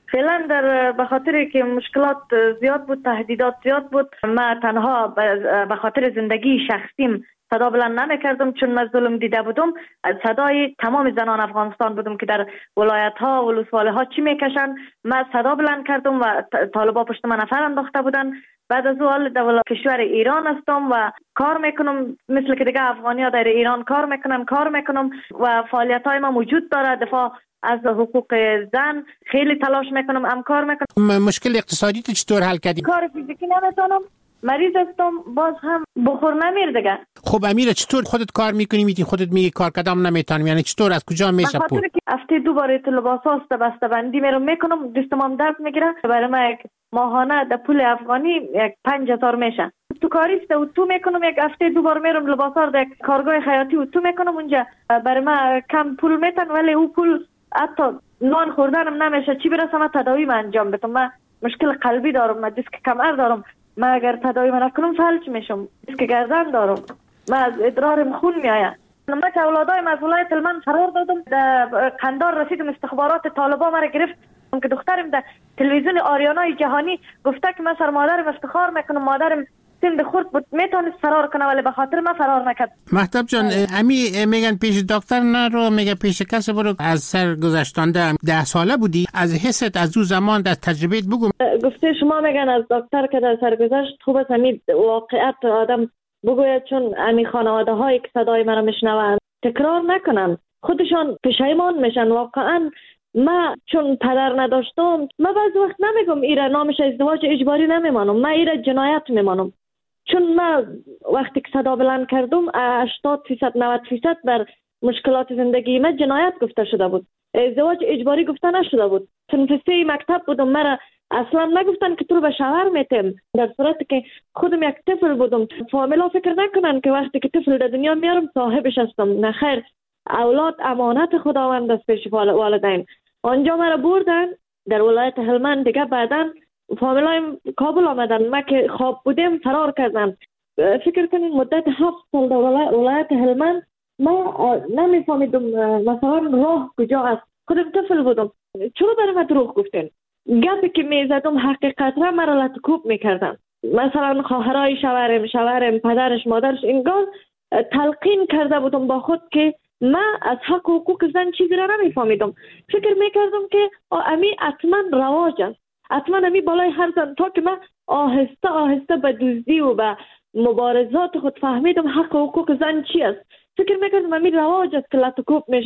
در به خاطر که مشکلات زیاد بود، تهدیدات زیاد بود، ما تنها به خاطر زندگی شخصیم صدا بلند نمیکردم، چون من ظلم دیده بودم. صدای تمام زنان افغانستان بودم که در ولایت ها و ولسوالی ها چی میکشن. من صدا بلند کردم و طالبا پشت من نفر انداخته بودن. بعد از اون در کشور ایران هستم و کار میکنم مثل که دیگه افغانی ها در ایران کار میکنم و فعالیت های ما موجود داره. دفاع از حقوق زن خیلی تلاش میکنم، هم کار میکنم. مشکل اقتصادی تو چطور حل کردی؟ کار فیزیکی نمیتونم، مریض هستم، باز هم بخور نمیر دیگه. خب امیره چطور خودت کار میکنی؟ میتی خودت میگی کار کردم نمیتونم، یعنی چطور از کجا میشه پول؟ بخاطر که هفته 2 بار لباس هاست بسته بندی میکنم، دستم درد میگیره. برای من یک ماهانه در پول افغانی یک 5000 میشه. تو کاریست اتو میکنم، یک هفته 2 بار میرم لباس ها در کارگاه خیاطی اتو میکنم. اونجا برای من کم پول میتن، ولی او پول حتی نان خوردنم نمیشه. چی برسم تداوی من انجام بدم؟ من مشکل قلبی دارم، من دیسک کمر دارم. من اگر تداوی من نکنم فلج میشم. دیسک گردن دارم، من از ادرارم خون میآید. من که اولادایم از ولایت هلمند فرار دادم، در قندار رسیدم، استخبارات طالبا مرا گرفت که دخترم در تلویزیون آریانای جهانی گفته که من سر مادرم افتخار میکنم، مادرم سند خورد بود میتونست فرار کنه ولی به خاطر من فرار نکرد. مهتاب جان، امی میگن پیش دکتر نرو، میگه پیش کسی برو. از سر گذشتانده 10 ساله بودی، از حست از اون زمان در تجربهت بگو. گفته شما میگن از دکتر که در سر گذشت، خوب است همین واقعیت آدم بگوید، چون همین خانواده هایی که صدای من میشنوند تکرار نکنن، خودشان پشیمان میشن. واقعا ما چون پدر نداشتم، ما بعض وقت نمیگم ایره نامش ازدواج اجباری نمیمانم، ما ایره جنایت میمانم. چون ما وقتی که صدا بلند کردم 80% 90% بر مشکلات زندگی ما جنایت گفته شده بود، ازدواج اجباری گفته نشده بود. تنفسی مکتب بودم، مرا اصلا نگفتن که تو رو به شوهر میتیم، در صورتی که خودم یک طفل بودم. فامیلا فکر نکنن که وقتی که طفل در دنیا میارم صاحبش هستم. نه خیر، اولاد امانت خداوند است پیش والدین. آنجا مرا بردن در ولایت هلمند، دیگه بعداً فامیلایم کابل آمدن. ما که خواب بودیم فرار کردن. فکر کنین مدت 7 سال در ولایت هلمند ما نمیفهمیدم مثلا راه کجا است. خودم طفل بودم. چرا برای من دروغ گفتین؟ گپی که میزدم حقیقت را مرا لطکوب میکردن. مثلا خواهرای شوهرم پدرش مادرش انگار تلقین کرده بودم با خود که من از حق و حقوق زن چیزی را نمیفهمیدم. فکر میکردم که امی حتما رواج است، حتما امی بالای هر زن، تا که من آهسته آهسته به دزدی و به مبارزات خود فهمیدم حق و حقوق زن چی است. فکر میکردم امی رواج است که لطکوب میشه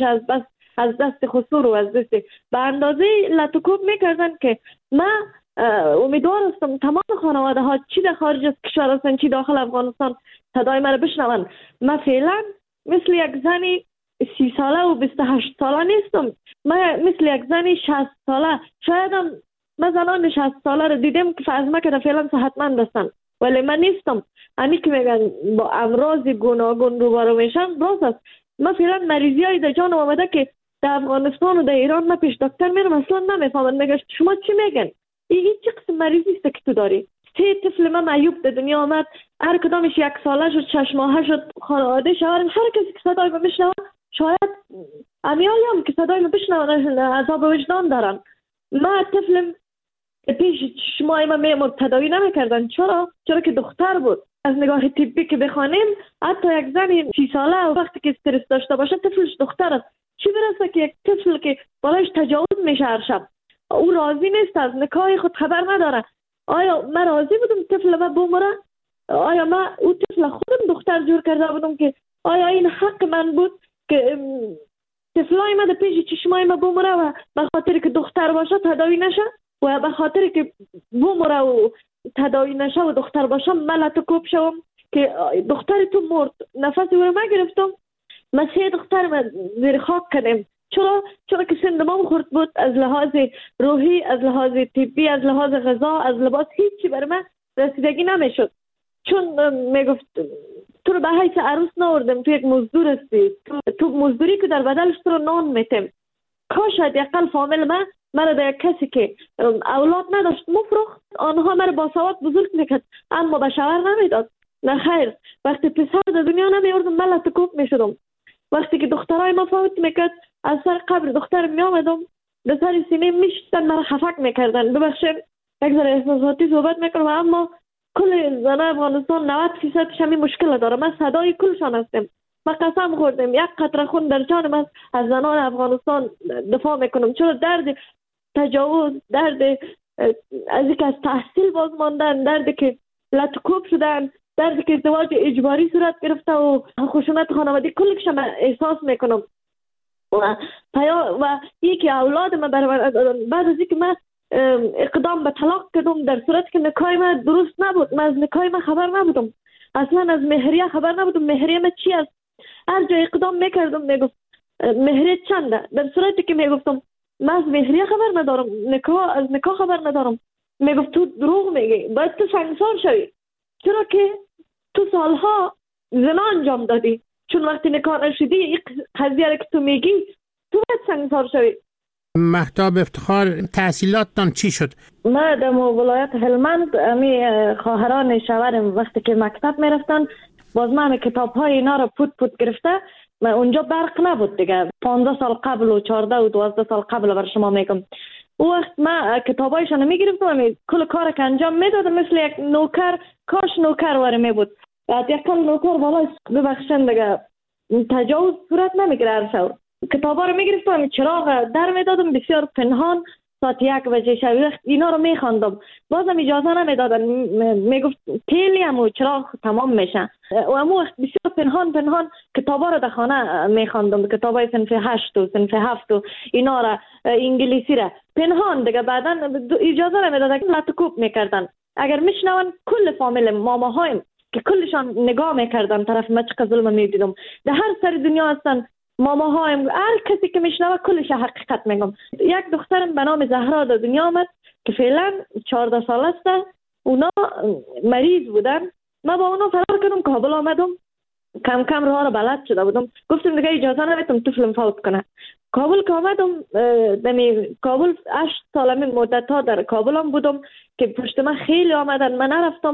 از دست خسور و از دست به اندازه لطکوب میکردن که من امیدوار هستم تمام خانواده ها چی در خارج از کشور هستن چی داخل افغانستان صدای من بشنون. من فعلا مثل یک زنی 30 ساله و 28 ساله نیستم. من مثل یک زنی 60 ساله، شاید هم من زنان 60 ساله رو دیدم که از من که فعلا صحتمند هستن، ولی من نیستم. همی که میگن با امراض گوناگون روبرو میشن راست است. من فعلا مریضی های در جانم آمده که در افغانستان و در ایران من پیش دکتر میرم اصلا نمیفهمم. میگه شما چی میگن؟ این چه قسم مریضی است که تو داری؟ 3 طفل من معیوب در دنیا آمد، هر کدامش 1 ساله شد 6 ماهه شد. خانواده شوهرم هر کسی که صدای من بشنوه شاید امیالی هم که صدای من بشنوه عذاب وجدان دارن. من طفلم پیش شما من میمرد تداوی نمیکردن. چرا که دختر بود. از نگاه طبی که بخوانیم حتی یک زن 30 ساله وقتی که استرس داشته باشه طفلش دختر است. چی برسه که یک طفل که بالایش تجاوز میشه هر شب او راضی نیست، از نکاح خود خبر نداره. آیا من راضی بودم طفل من بمره؟ آیا من او طفل خودم دختر جور کرده بودم که آیا این حق من بود که طفلای من در پیش چشمای من بمره و به خاطر که دختر باشه تداوی نشه و به خاطر که بمره و تداوی نشه و دختر باشه من لطکوب شوم که دختر تو مرد نفسی رو من گرفتم. من 3 دختر من زیر خاک کردم. چرا که سن ما خورد بود از لحاظ روحی، از لحاظ طبی، از لحاظ غذا، از لباس هیچی بر من رسیدگی نمیشد. چون میگفت تو رو به حیث عروس نوردم، تو یک مزدور هستی، تو مزدوری که در بدلش تو رو نان میتم. کاش حداقل فامیل من مرا در کسی که اولاد نداشت مفروخت، آنها مرا با سواد بزرگ میکرد اما به شوهر نمیداد. نه خیر، وقتی پسر در دنیا نمیوردم من لطکوب میشدم. وقتی که دخترای ما فوت میکرد از سر قبر دختر میامدم به سر سینه میشتن مرا خفک میکردن. ببخشید یک ذره احساساتی صحبت میکنم اما کل زن افغانستان 90% همین مشکل داره. من صدای کلشان هستم. من قسم خوردم یک قطره خون در جانم از زنان افغانستان دفاع میکنم. چرا درد تجاوز، درد از اینکه از تحصیل باز ماندن، درد که لطکوب شدن، درد که ازدواج اجباری صورت گرفته و خشونت خانوادگی کلش من احساس میکنم. و یکی اولاد من بعد از اینکه من اقدام به طلاق کردم در صورت که نکاح من درست نبود. من از نکاح من خبر نبودم، اصلا از مهریه خبر نبودم. مهریه من چی است؟ هر جا اقدام میکردم میگفت مهریه چنده، در صورتی که میگفتم من از مهریه خبر ندارم، از نکاح خبر ندارم. میگفت تو دروغ میگی، باید تو سنگسار شوی. چرا که تو سالها زنا انجام دادی. چون وقتی نکاح نشدی این قضیه که تو میگی تو باید سنگسار شوی. مهتاب افتخار، تحصیلاتتان چی شد؟ من در ولایت هلمند خواهران شوهرم وقتی که مکتب میرفتن باز من کتاب های اینا رو پوت گرفته. من اونجا برق نبود دیگه، 15 سال قبل و 14 و 12 سال قبل بر شما میگم. او وقت من کتابایشان میگرفتم، کل کار که انجام میدادم مثل یک نوکر، کاش نوکر واره می بود. یک نوکر بالا ببخشن دیگه تجاوز صورت نمیگیره هر شب. کتابا رو میگرفتم، چراغ در میدادم بسیار پنهان، ساعت 1 بجه شب اینا رو میخواندم. بازم اجازه نمیدادن، میگفت تیلی هم چراغ تمام میشه. و امو وقت بسیار پنهان کتابا رو در خانه میخواندم، کتابای صنف 8 و صنف 7 و اینا رو انگلیسی رو پنهان دیگه. بعدا اجازه نمیدادن، لطکوب میکردن. اگر میشنون کل فامیل ماماهایم که کلشان نگاه میکردن طرف ما، چقدر ظلم میدیدم. در هر سر دنیا هستن ماماهایم، هر کسی که میشنوه کلش حقیقت میگم. یک دخترم به نام زهرا در دنیا آمد که فعلا 14 سال است. اونا مریض بودن. من با اونا فرار کردم، کابل آمدم، کم راه رو بلد شده بودم. گفتم دیگه اجازه نمیتم طفلم فوت کنه. کابل که آمدم، کابل 8 سال مدت ها در کابل هم بودم که پشت من خیلی آمدن، من نرفتم.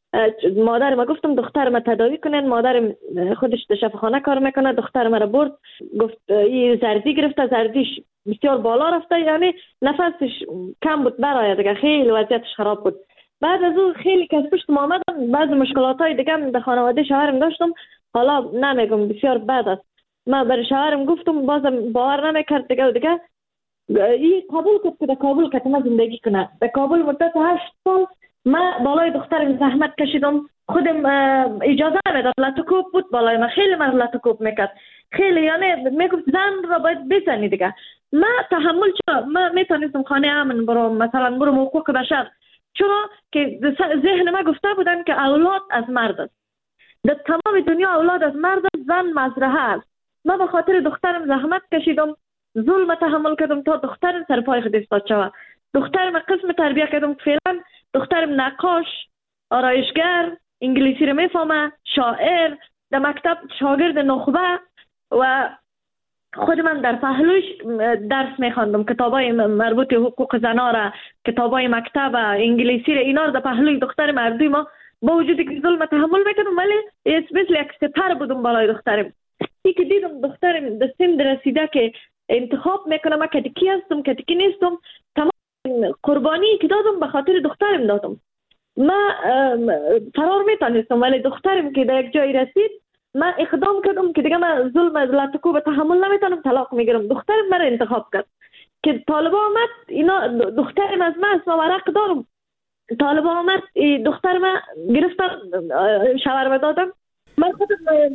مادر ما گفتم دختر ما تداوی کنن، مادر خودش در شفاخانه کار میکنه، دختر ما رو برد، گفت این زردی گرفته، زردیش بسیار بالا رفته، یعنی نفسش کم بود برای دیگه، خیلی وضعیتش خراب بود. بعد از اون خیلی که از پشت ما آمدم، بعض مشکلات های دیگه در خانواده شوهرم داشتم، حالا نمیگم بسیار بد است. من برای شوهرم گفتم، بازم باور نمیکرد دیگه و دیگه این قبول کرد که در کابل که ما زندگی کنه. در کابل مدت 8 سال من بالای دخترم زحمت کشیدم، خودم اجازه نمیداد، لاتوکوب بود بالای من، خیلی من لاتوکوب میکرد، خیلی یعنی میگفت زن را باید بزنی دیگه. من تحمل چرا من میتونستم خانه امن برام، مثلا برام حقوق بشر، چرا که ذهن من گفته بودن که اولاد از مرد است، در تمام دنیا اولاد از مرد است، زن مزرعه است. من به خاطر دخترم زحمت کشیدم، ظلم تحمل کردم تا دخترم سر پای خود ایستاد شود. دخترم قسم تربیت کردم، فعلا دخترم نقاش، آرایشگر، انگلیسی رو میفهمه، شاعر، در مکتب شاگرد نخبه و خود من در پهلوش درس میخواندم، کتابای مربوط حقوق زنا را، کتابای مکتب، انگلیسی را، اینا رو در پهلوی دخترم اردوی ما با وجودی که ظلم تحمل میکردم، ولی مثل یک سپر بودم بالای دخترم. ای که دیدم دخترم در سن رسیده که انتخاب میکنم من کدکی هستم کدکی نیستم، تمام قربانی که دادم به خاطر دخترم دادم. من فرار میتونستم، ولی دخترم که در یک جایی رسید من اقدام کردم که دیگه من ظلم از لاتوکوب تحمل نمیتونم، طلاق میگیرم. دخترم من انتخاب کرد که طالبا آمد، اینا دخترم از من است، من ورق دارم. طالبا آمد دختر من گرفتن شاورما دادم. من خودم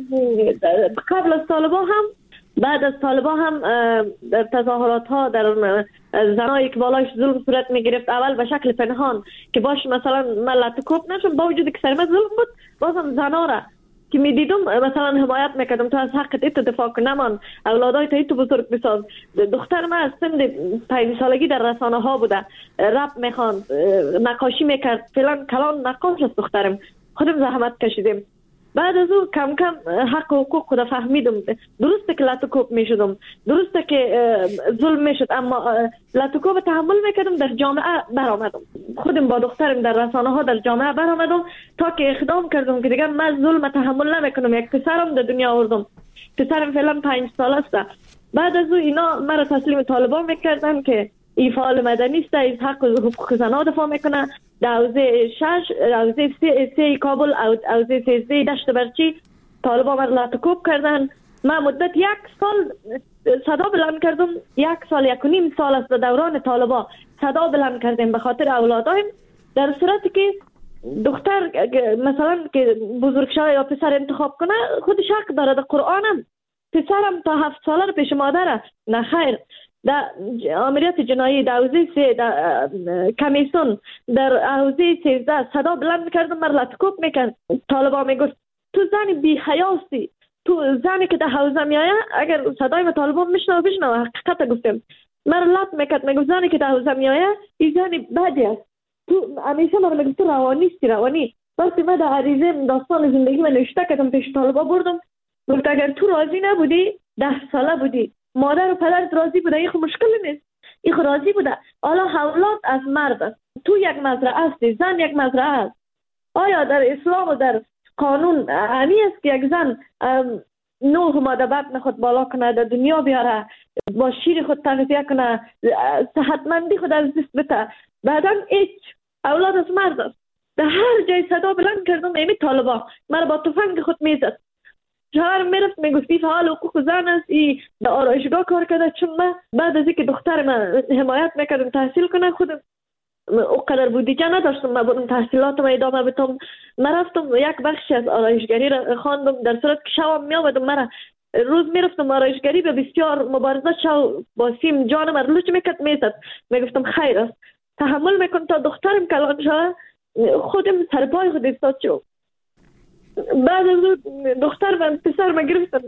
قبل از طالبا هم بعد از طالبا هم در تظاهرات ها در زنایی که بالایش ظلم صورت می گرفت، اول به شکل پنهان که باش مثلا من لاتوکوب نشم، با وجودی که سر من ظلم بود، بازم زنا را که می دیدم مثلا حمایت میکردم، تو از حقت ایتو دفاع کن، نمان اولادای تو ایتو بزرگ بساز. دختر من از سن 5 سالگی در رسانه ها بوده، رپ میخواند، نقاشی میکرد، فعلا کلان نقاش است دخترم. خودم زحمت کشیدم. بعد از او کم کم حق و حقوق خود فهمیدم. درسته که لاتوکوب میشدم، درسته که ظلم میشد، اما لاتوکوب تحمل میکردم، در جامعه برآمدم. خودم با دخترم در رسانه ها در جامعه برآمدم تا که اقدام کردم که دیگه من ظلم تحمل نمیکنم. یک پسرم در دنیا آوردم، پسرم فعلا 5 ساله است. بعد از او اینا مرا تسلیم طالبان میکردن که این فعال مدنی است، از حق و حقوق زنان دفاع میکنه. در حوزه 6، حوزه 3 کابل، حوزه 13 دشت برچی طالبان مرا لاتوکوب کردن. من مدت 1 سال صدا بلند کردم، 1 سال 1.5 سال است دوران طالبان صدا بلند کردیم به خاطر اولادایم، در صورتی که دختر مثلا که بزرگ شده یا پسر انتخاب کنه خودش حق داره. در قرآنم پسرم تا 7 ساله رو پیش مادره، نه خیر. در عملیات جنایی در حوزه 3 در کمیسون در حوزه 13 صدا بلند کردم، مرا لاتوکوب میکرد. طالبان میگفت تو زن بی حیاسی، تو زنی که در حوزه میایه، اگر صدای ما طالبان بشنوه حقیقت گفتم، مرا لات میکرد، میگفت زنی که در حوزه میایه این زنی بدی است. تو همیشه مرا میگفت روانی. وقتی من در عریضه داستان زندگی من نوشته کردم پیش طالبان بردم، گفت اگر تو راضی نبودی 10 ساله بودی، مادر و پدرت راضی بوده، این خو مشکلی نیست، این خو راضی بوده. حالا اولاد از مرد است، تو یک مزرعه هستی، زن یک مزرعه است. آیا در اسلام و در قانون همی است که یک زن 9 ماده بطن خود بالا کنه، در دنیا بیاره، با شیر خود تغذیه کنه، صحتمندی خود از دست بده، بعدا هیچ اولاد از مرد است. در هر جای صدا بلند کردم ایمی طالبان مرا با تفنگ خود میزد. شوهرم میرفت میگفتی فعال حقوق زن است، ای در آرایشگاه کار کرده. چون من بعد از اینکه دختر من حمایت میکردم تحصیل کنه، خودم اونقدر بودجه نداشتم من برم تحصیلاتم ادامه بدم. من رفتم یک بخشی از آرایشگری را خواندم، در صورت که شبم میآمدم مرا روز میرفتم آرایشگری، به بسیار مبارزه شو با سیم جانم رو لوچ میکرد میزد. میگفتم خیر است تحمل میکنم تا دخترم کلان شد. خودم سر پای خود ایستاد شد. بعد از دختر و پسر ما گرفتن.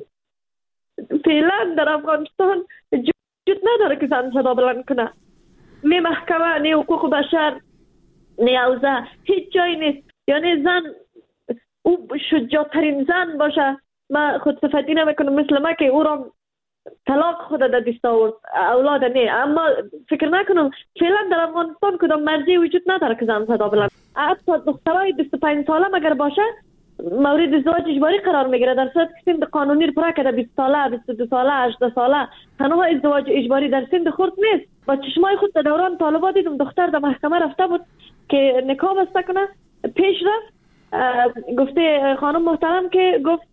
فعلا در افغانستان وجود نداره که زن صدا بلند کنه، نه محکمه، نه حقوق بشر، نه حوزه، هیچ جایی نیست. یعنی زن او شجاعترین زن باشه، من خود صفتی نمیکنم مثل ما که او را طلاق خود در دست آورد، اولاد نه. اما فکر نکنم فعلا در افغانستان کدام مرزی وجود نداره که زن صدا بلند. حتی دخترای 25 ساله مگر باشه مورد ازدواج اجباری قرار میگیره، در صورت که سن قانونی رو پوره کرده 20 ساله 22 ساله 18 ساله تنها ازدواج اجباری در سن خرد نیست. با چشمای خود در دوران طالبان دیدم دختر در محکمه رفته بود که نکاح بسته کنه، پیش رفت گفته خانم محترم که گفت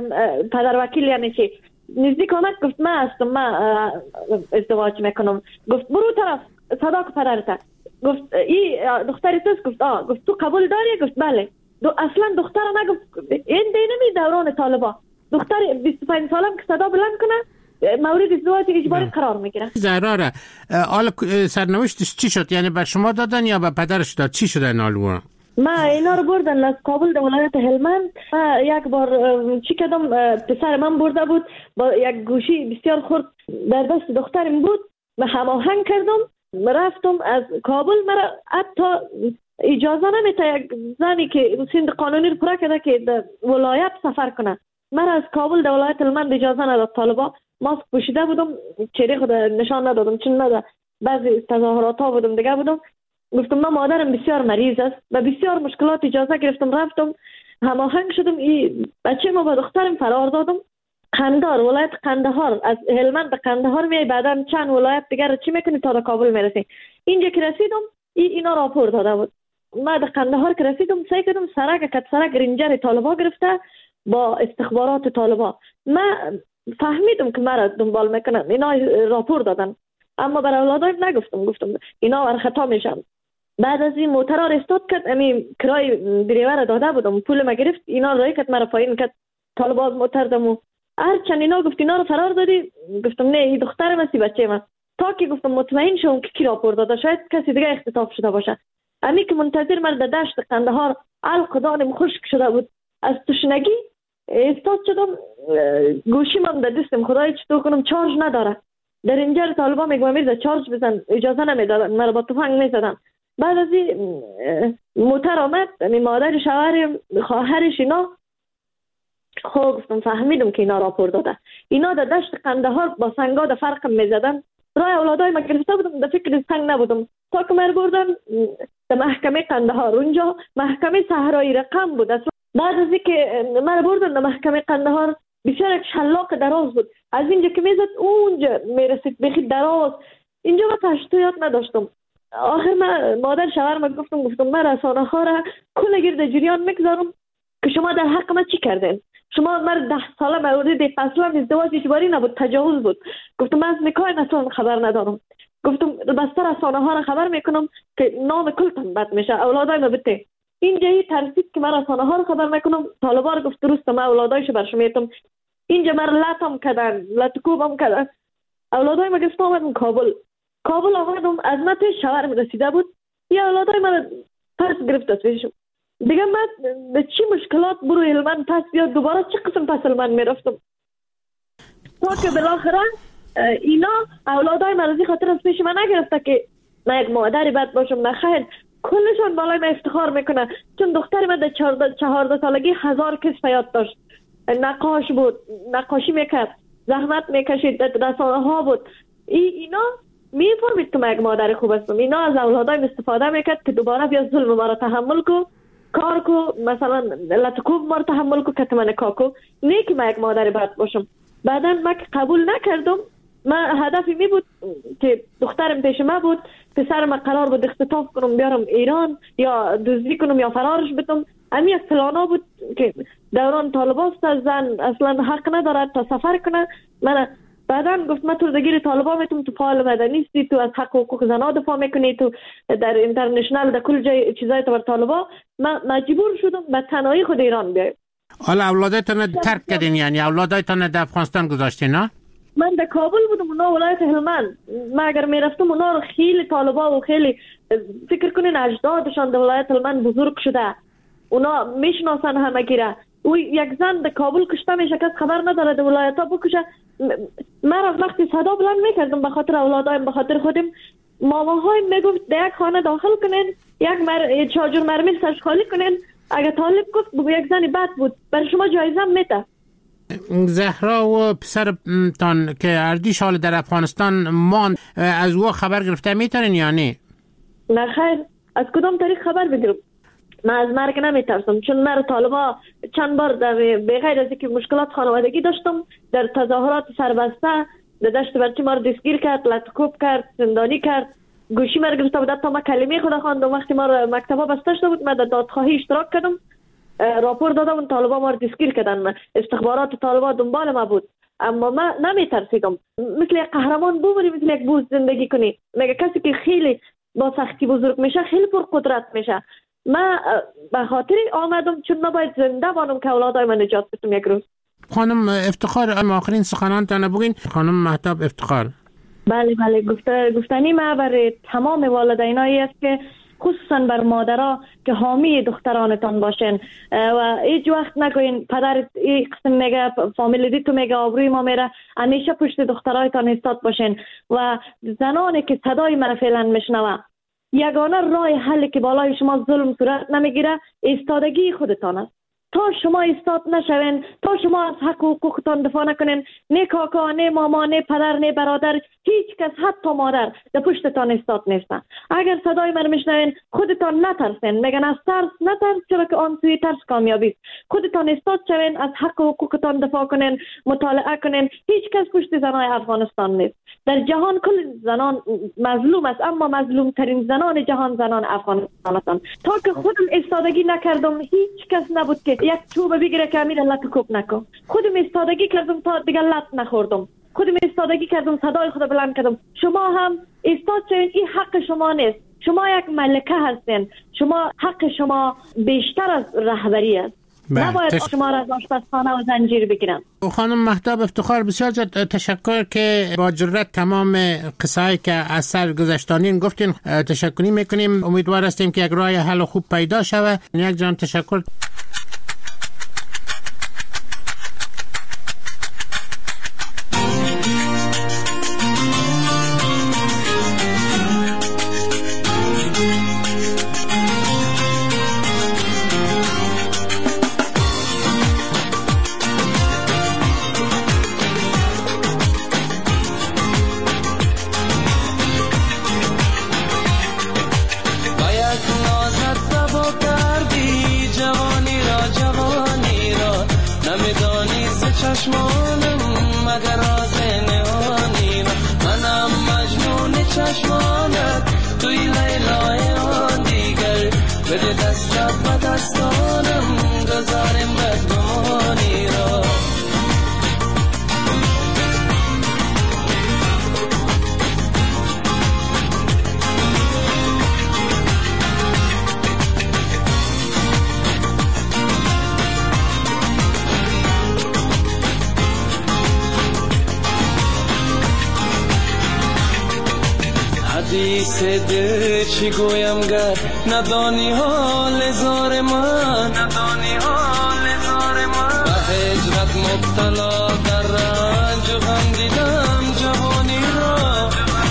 پدر وکیل یعنی چی نزدیک آمد گفت من هستم، من ازدواج میکنم. گفت برو طرف صدا که پدرت. گفت ای دختری توست؟ گفت گفت تو قبول داری؟ گفت بله. اصلا دختر نگفت این دینمی دوران طالبا دختر 25 سالم که صدا بلند کنه مورد ازدواج اجباری قرار میگیره. زهرا حالا سرنوشتش چی شد؟ یعنی به شما دادن یا به پدرش داد؟ چی شده نالو؟ ما اینا رو بردن از کابل در ولایت هلمند. یک بار چی کردم پسر من برده بود با یک گوشی بسیار خرد در دست دخترم بود، من هماهنگ کردم رفتم از کابل. مرا حتی اجازه نمیده یک زنی که سن قانونی رو پوره کرده که در ولایت سفر کنه. مرا از کابل در ولایت هلمند اجازه نداد طالبا. ماسک پوشیده بودم، چهره خود نشان ندادم چون نداد بعضی تظاهرات ها بودم دیگه بودم. گفتم من مادرم بسیار مریض است و بسیار مشکلات اجازه گرفتم رفتم هماهنگ شدم. این بچه ما با دخترم فرار دادم. قندهار ولایت قندهار از هلمند به قندهار میای بعداً چند ولایت دیگر چی میکنی تا کابل میرسی. اینجا که رسیدم اینا راپور داده بود. ما در قندهار که رسیدم سعی کردم سرک رنجر طالبا گرفته با استخبارات طالبا. من فهمیدم که مرا دنبال میکنن، اینا راپور دادن اما برای اولادایم نگفتم. گفتم اینا ور خطا میشن. بعد از این موتر را استاد کرد، امی کرای دریور داده بودم، پول ما گرفت، اینا رای کرد مرا پایین کرد. طالبا از موتر دمو هرچند اینا گفت اینا رو فرار دادی. گفتم نه این دخترم است بچه من. تا که گفتم مطمئن شوم که کی راپور داده شاید کسی دیگه اختطاف شده باشه. امی که منتظر من در دشت قندهار علق دانم خشک شده بود از تشنگی استاد شدم. گوشی من در دستم خدای چطور کنم چارج نداره. در اینجا طالبا میگم میرزا چارج بزن، اجازه نمیدادن، مرا با تفنگ میزدن. بعد از این موتر آمد مادر شوهر خواهرش اینا خب گفتم فهمیدم که اینا راپور داده. اینا در دشت قندهار با سنگا در فرقم میزدن. رای اولادای ما گرفته بودم در فکر سنگ نبودم تا که مر بردن در محکمه قندهار. اونجا محکمه صحرایی رقم بود. بعد از اینکه مر بردن در محکمه قندهار بسیار یک شلاق دراز بود، از اینجا که میزد اونجا میرسید بخی دراز. اینجا من پشتویات نداشتم. آخر من مادر شوهر ما گفتم من رسانه ها را کل گرد جریان میگذارم که شما در حق من چی کردین. شما من 10 ساله مورد اصلا ازدواج اجباری نبود، تجاوز بود. گفتم من از نکاح اصلا خبر ندارم. گفتم بستر رسانه ها را خبر میکنم که نام کلتان بد میشه، اولادای ما بته. اینجا ترسید که من رسانه ها را خبر میکنم. طالبا گفت درست من اولادایش برش میتم. اینجا من لطم کردن، لطکوبم کردن. اولادای ما گفت آمدم کابل آمدم. از من توی شوهرم رسیده بود یا اولادای من پس گرفت ازشم دیگه. من به چی مشکلات بروی هلمند پس بیاد دوباره چی قسم پس هلمند میرفتم تا که بالاخره اینا اولادای من رازی خاطر از پیش من نگرفته که من یک مادری بد باشم. نخیر کلشان بالای من افتخار میکنه چون دختر من در 14 سالگی 1000 کشفیات داشت. نقاش بود، نقاشی میکرد، زحمت میکشید، رسانه ها بود. اینا میفهمید که من یک مادر خوب هستم. اینا از اولادایم استفاده میکرد که دوباره بیا ظلم ما را تحمل کو، کار کو، مثلا لطکوب ما را تحمل کو، کتمن کاکو. نه که من یک مادر بد باشم. بعدا من که قبول نکردم. من هدفی می بود که دخترم پیش ما بود، پسر من قرار بود اختطاف کنم بیارم ایران یا دزدی کنم یا فرارش بدم. امی یک پلانا بود که دوران طالباست زن اصلا حق ندارد تا سفر کنه. من بعدا گفت من تو دگیر طالبا میتونم، تو فعال مدنیستی، تو از حق و حقوق زنها دفاع میکنی، تو در اینترنشنال در کل جای چیزای تو بر طالبا. من مجبور شدم به تنهایی خود ایران بیایم. حالا اولادایتان ترک کردین؟ یعنی اولادایتان در افغانستان گذاشتین؟ نه من در کابل بودم، اونا ولایت هلمند. من اگر میرفتم اونا رو خیلی طالبا و خیلی فکر کنین اجدادشان در ولایت هلمند بزرگ شده، اونا میشناسن همگی را. او یک زن در کابل کشته میشه کس خبر نداره، در ولایت ها بکشه. من وقتی صدا بلند میکردم به خاطر اولادایم، به خاطر خودم، ماماهایم میگفت در یک خانه داخل کنین، یک چاجور مرمل سرش خالی کنین. اگر طالب گفت یک زنی بد بود برای شما جایزه میده. زهرا و پسرتان که اردی شال در افغانستان ماند، از او خبر گرفته میتونین یا نه؟ نه خیر، از کدام طریق خبر بگیرم؟ من از مرگ نمیترسم، چون من طالبا چند بار در بغیر از اینکه مشکلات خانوادگی داشتم در تظاهرات سربسته در دشت برچی ما رو دستگیر کرد، لطکوب کرد، زندانی کرد، گوشی ما رو گرفته بود، تا ما کلمه خدا خواندم. وقتی ما رو مکتبا بسته شده بود من در دادخواهی اشتراک کردم، راپور دادم، طالبا ما رو دستگیر کردن، استخبارات طالبا دنبال ما بود، اما من نمیترسیدم. مثل یک قهرمان بمونی، مثل یک بوز زندگی کنی. مگه کسی که خیلی با سختی بزرگ میشه خیلی پر قدرت میشه. من به خاطر آمدم چون من باید زنده بانم که اولادای من نجات بدم یک روز. خانم افتخار، آخرین سخنانتان بگین. خانم مهتاب افتخار. بله گفتنی ما برای تمام والدینایی است که خصوصا بر مادرها که حامی دخترانتان باشن و هیچ وقت نگوین پدر این قسم میگه، فامیل دی تو میگه، آبروی ما میره، همیشه پشت دخترایتان ایستاد باشن. و زنانی که صدای من فعلا میشنوه، یگانه راه حلی که بالای شما ظلم صورت نمیگیره ایستادگی خودتان است. تا شما ایستاد نشوین، تا شما از حق و حقوقتان دفاع نکنین، نه کاکا، نه ماما، نه پدر، نه برادر، هیچ کس حتی مادر در پشتتان ایستاد نیستن. اگر صدای من میشنوین خودتان نترسین. میگن از ترس نترس، چرا که آن سوی ترس کامیابی است. خودتان ایستاد شوین، از حق و حقوقتان دفاع کنین، مطالعه کنین. هیچ کس پشت زنای افغانستان نیست. در جهان کل زنان مظلوم است، اما مظلوم ترین زنان جهان زنان افغانستان هستند. تا که خودم ایستادگی نکردم هیچ کس نبود که یک چوب بگیره که امیر لط کوب نکن. خودم ایستادگی کردم تا دیگه لط نخوردم. خودم ایستادگی کردم، صدای خود بلند کردم. شما هم ایستاد شوین، این حق شما نیست. شما یک ملکه هستین. شما حق شما بیشتر از رهبری است. نباید شما را از آشپزخانه و زنجیر بگیرن. خانم مهتاب افتخار، بسیار تشکر که با جرأت تمام قصه‌ای که از سر گذشتانین گفتین. تشکری میکنیم. امیدوار هستیم که یک راه حل خوب پیدا شود. یک جان تشکر. حدیث دل چی گویم گر ندانی حال زار من، به هجرت مبتلا در رنج و غم دیدم جوانی را.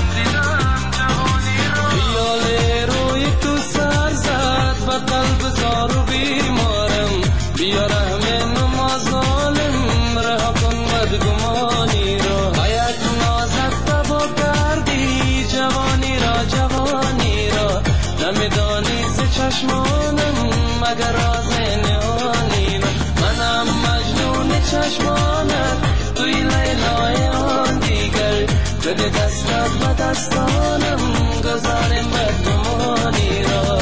خیال روی تو سر زد و قلب زار و بیمارم. بیا رحم نما ظالم، رها کن بدگمانی را. و یک نازت تبا کردی جوانی را، نمیدانی ز چشمانم مگر راز نهانی را. منم مجنون چشمانت، توی لیلای آن دیگر. بده دستت و دستانم، گذارم بدگمانی را.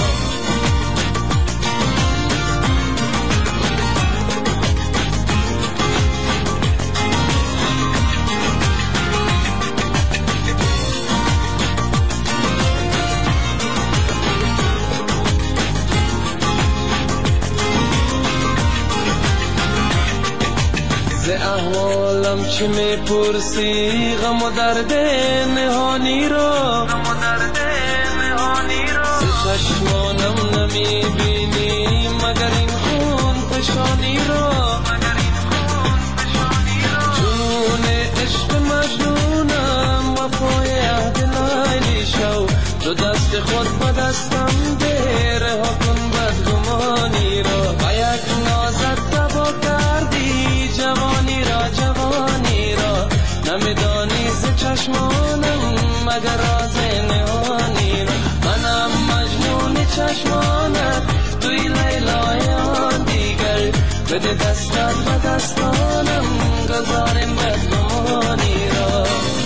احوالم چی میپرسی، غم و درد نهانی را. ز چشمانم نمیبینی مگر این خون فشانی را. جنون عشق مجنونم، وفای عهد لیلی شو. دو دست خود به دستم ده، رها کن بدگمانی را. و یک نازت تبا کردی جوانی را. چشمانت توی لیلایان دیگر بده دستت و دستانم گذاریم بدگمانی را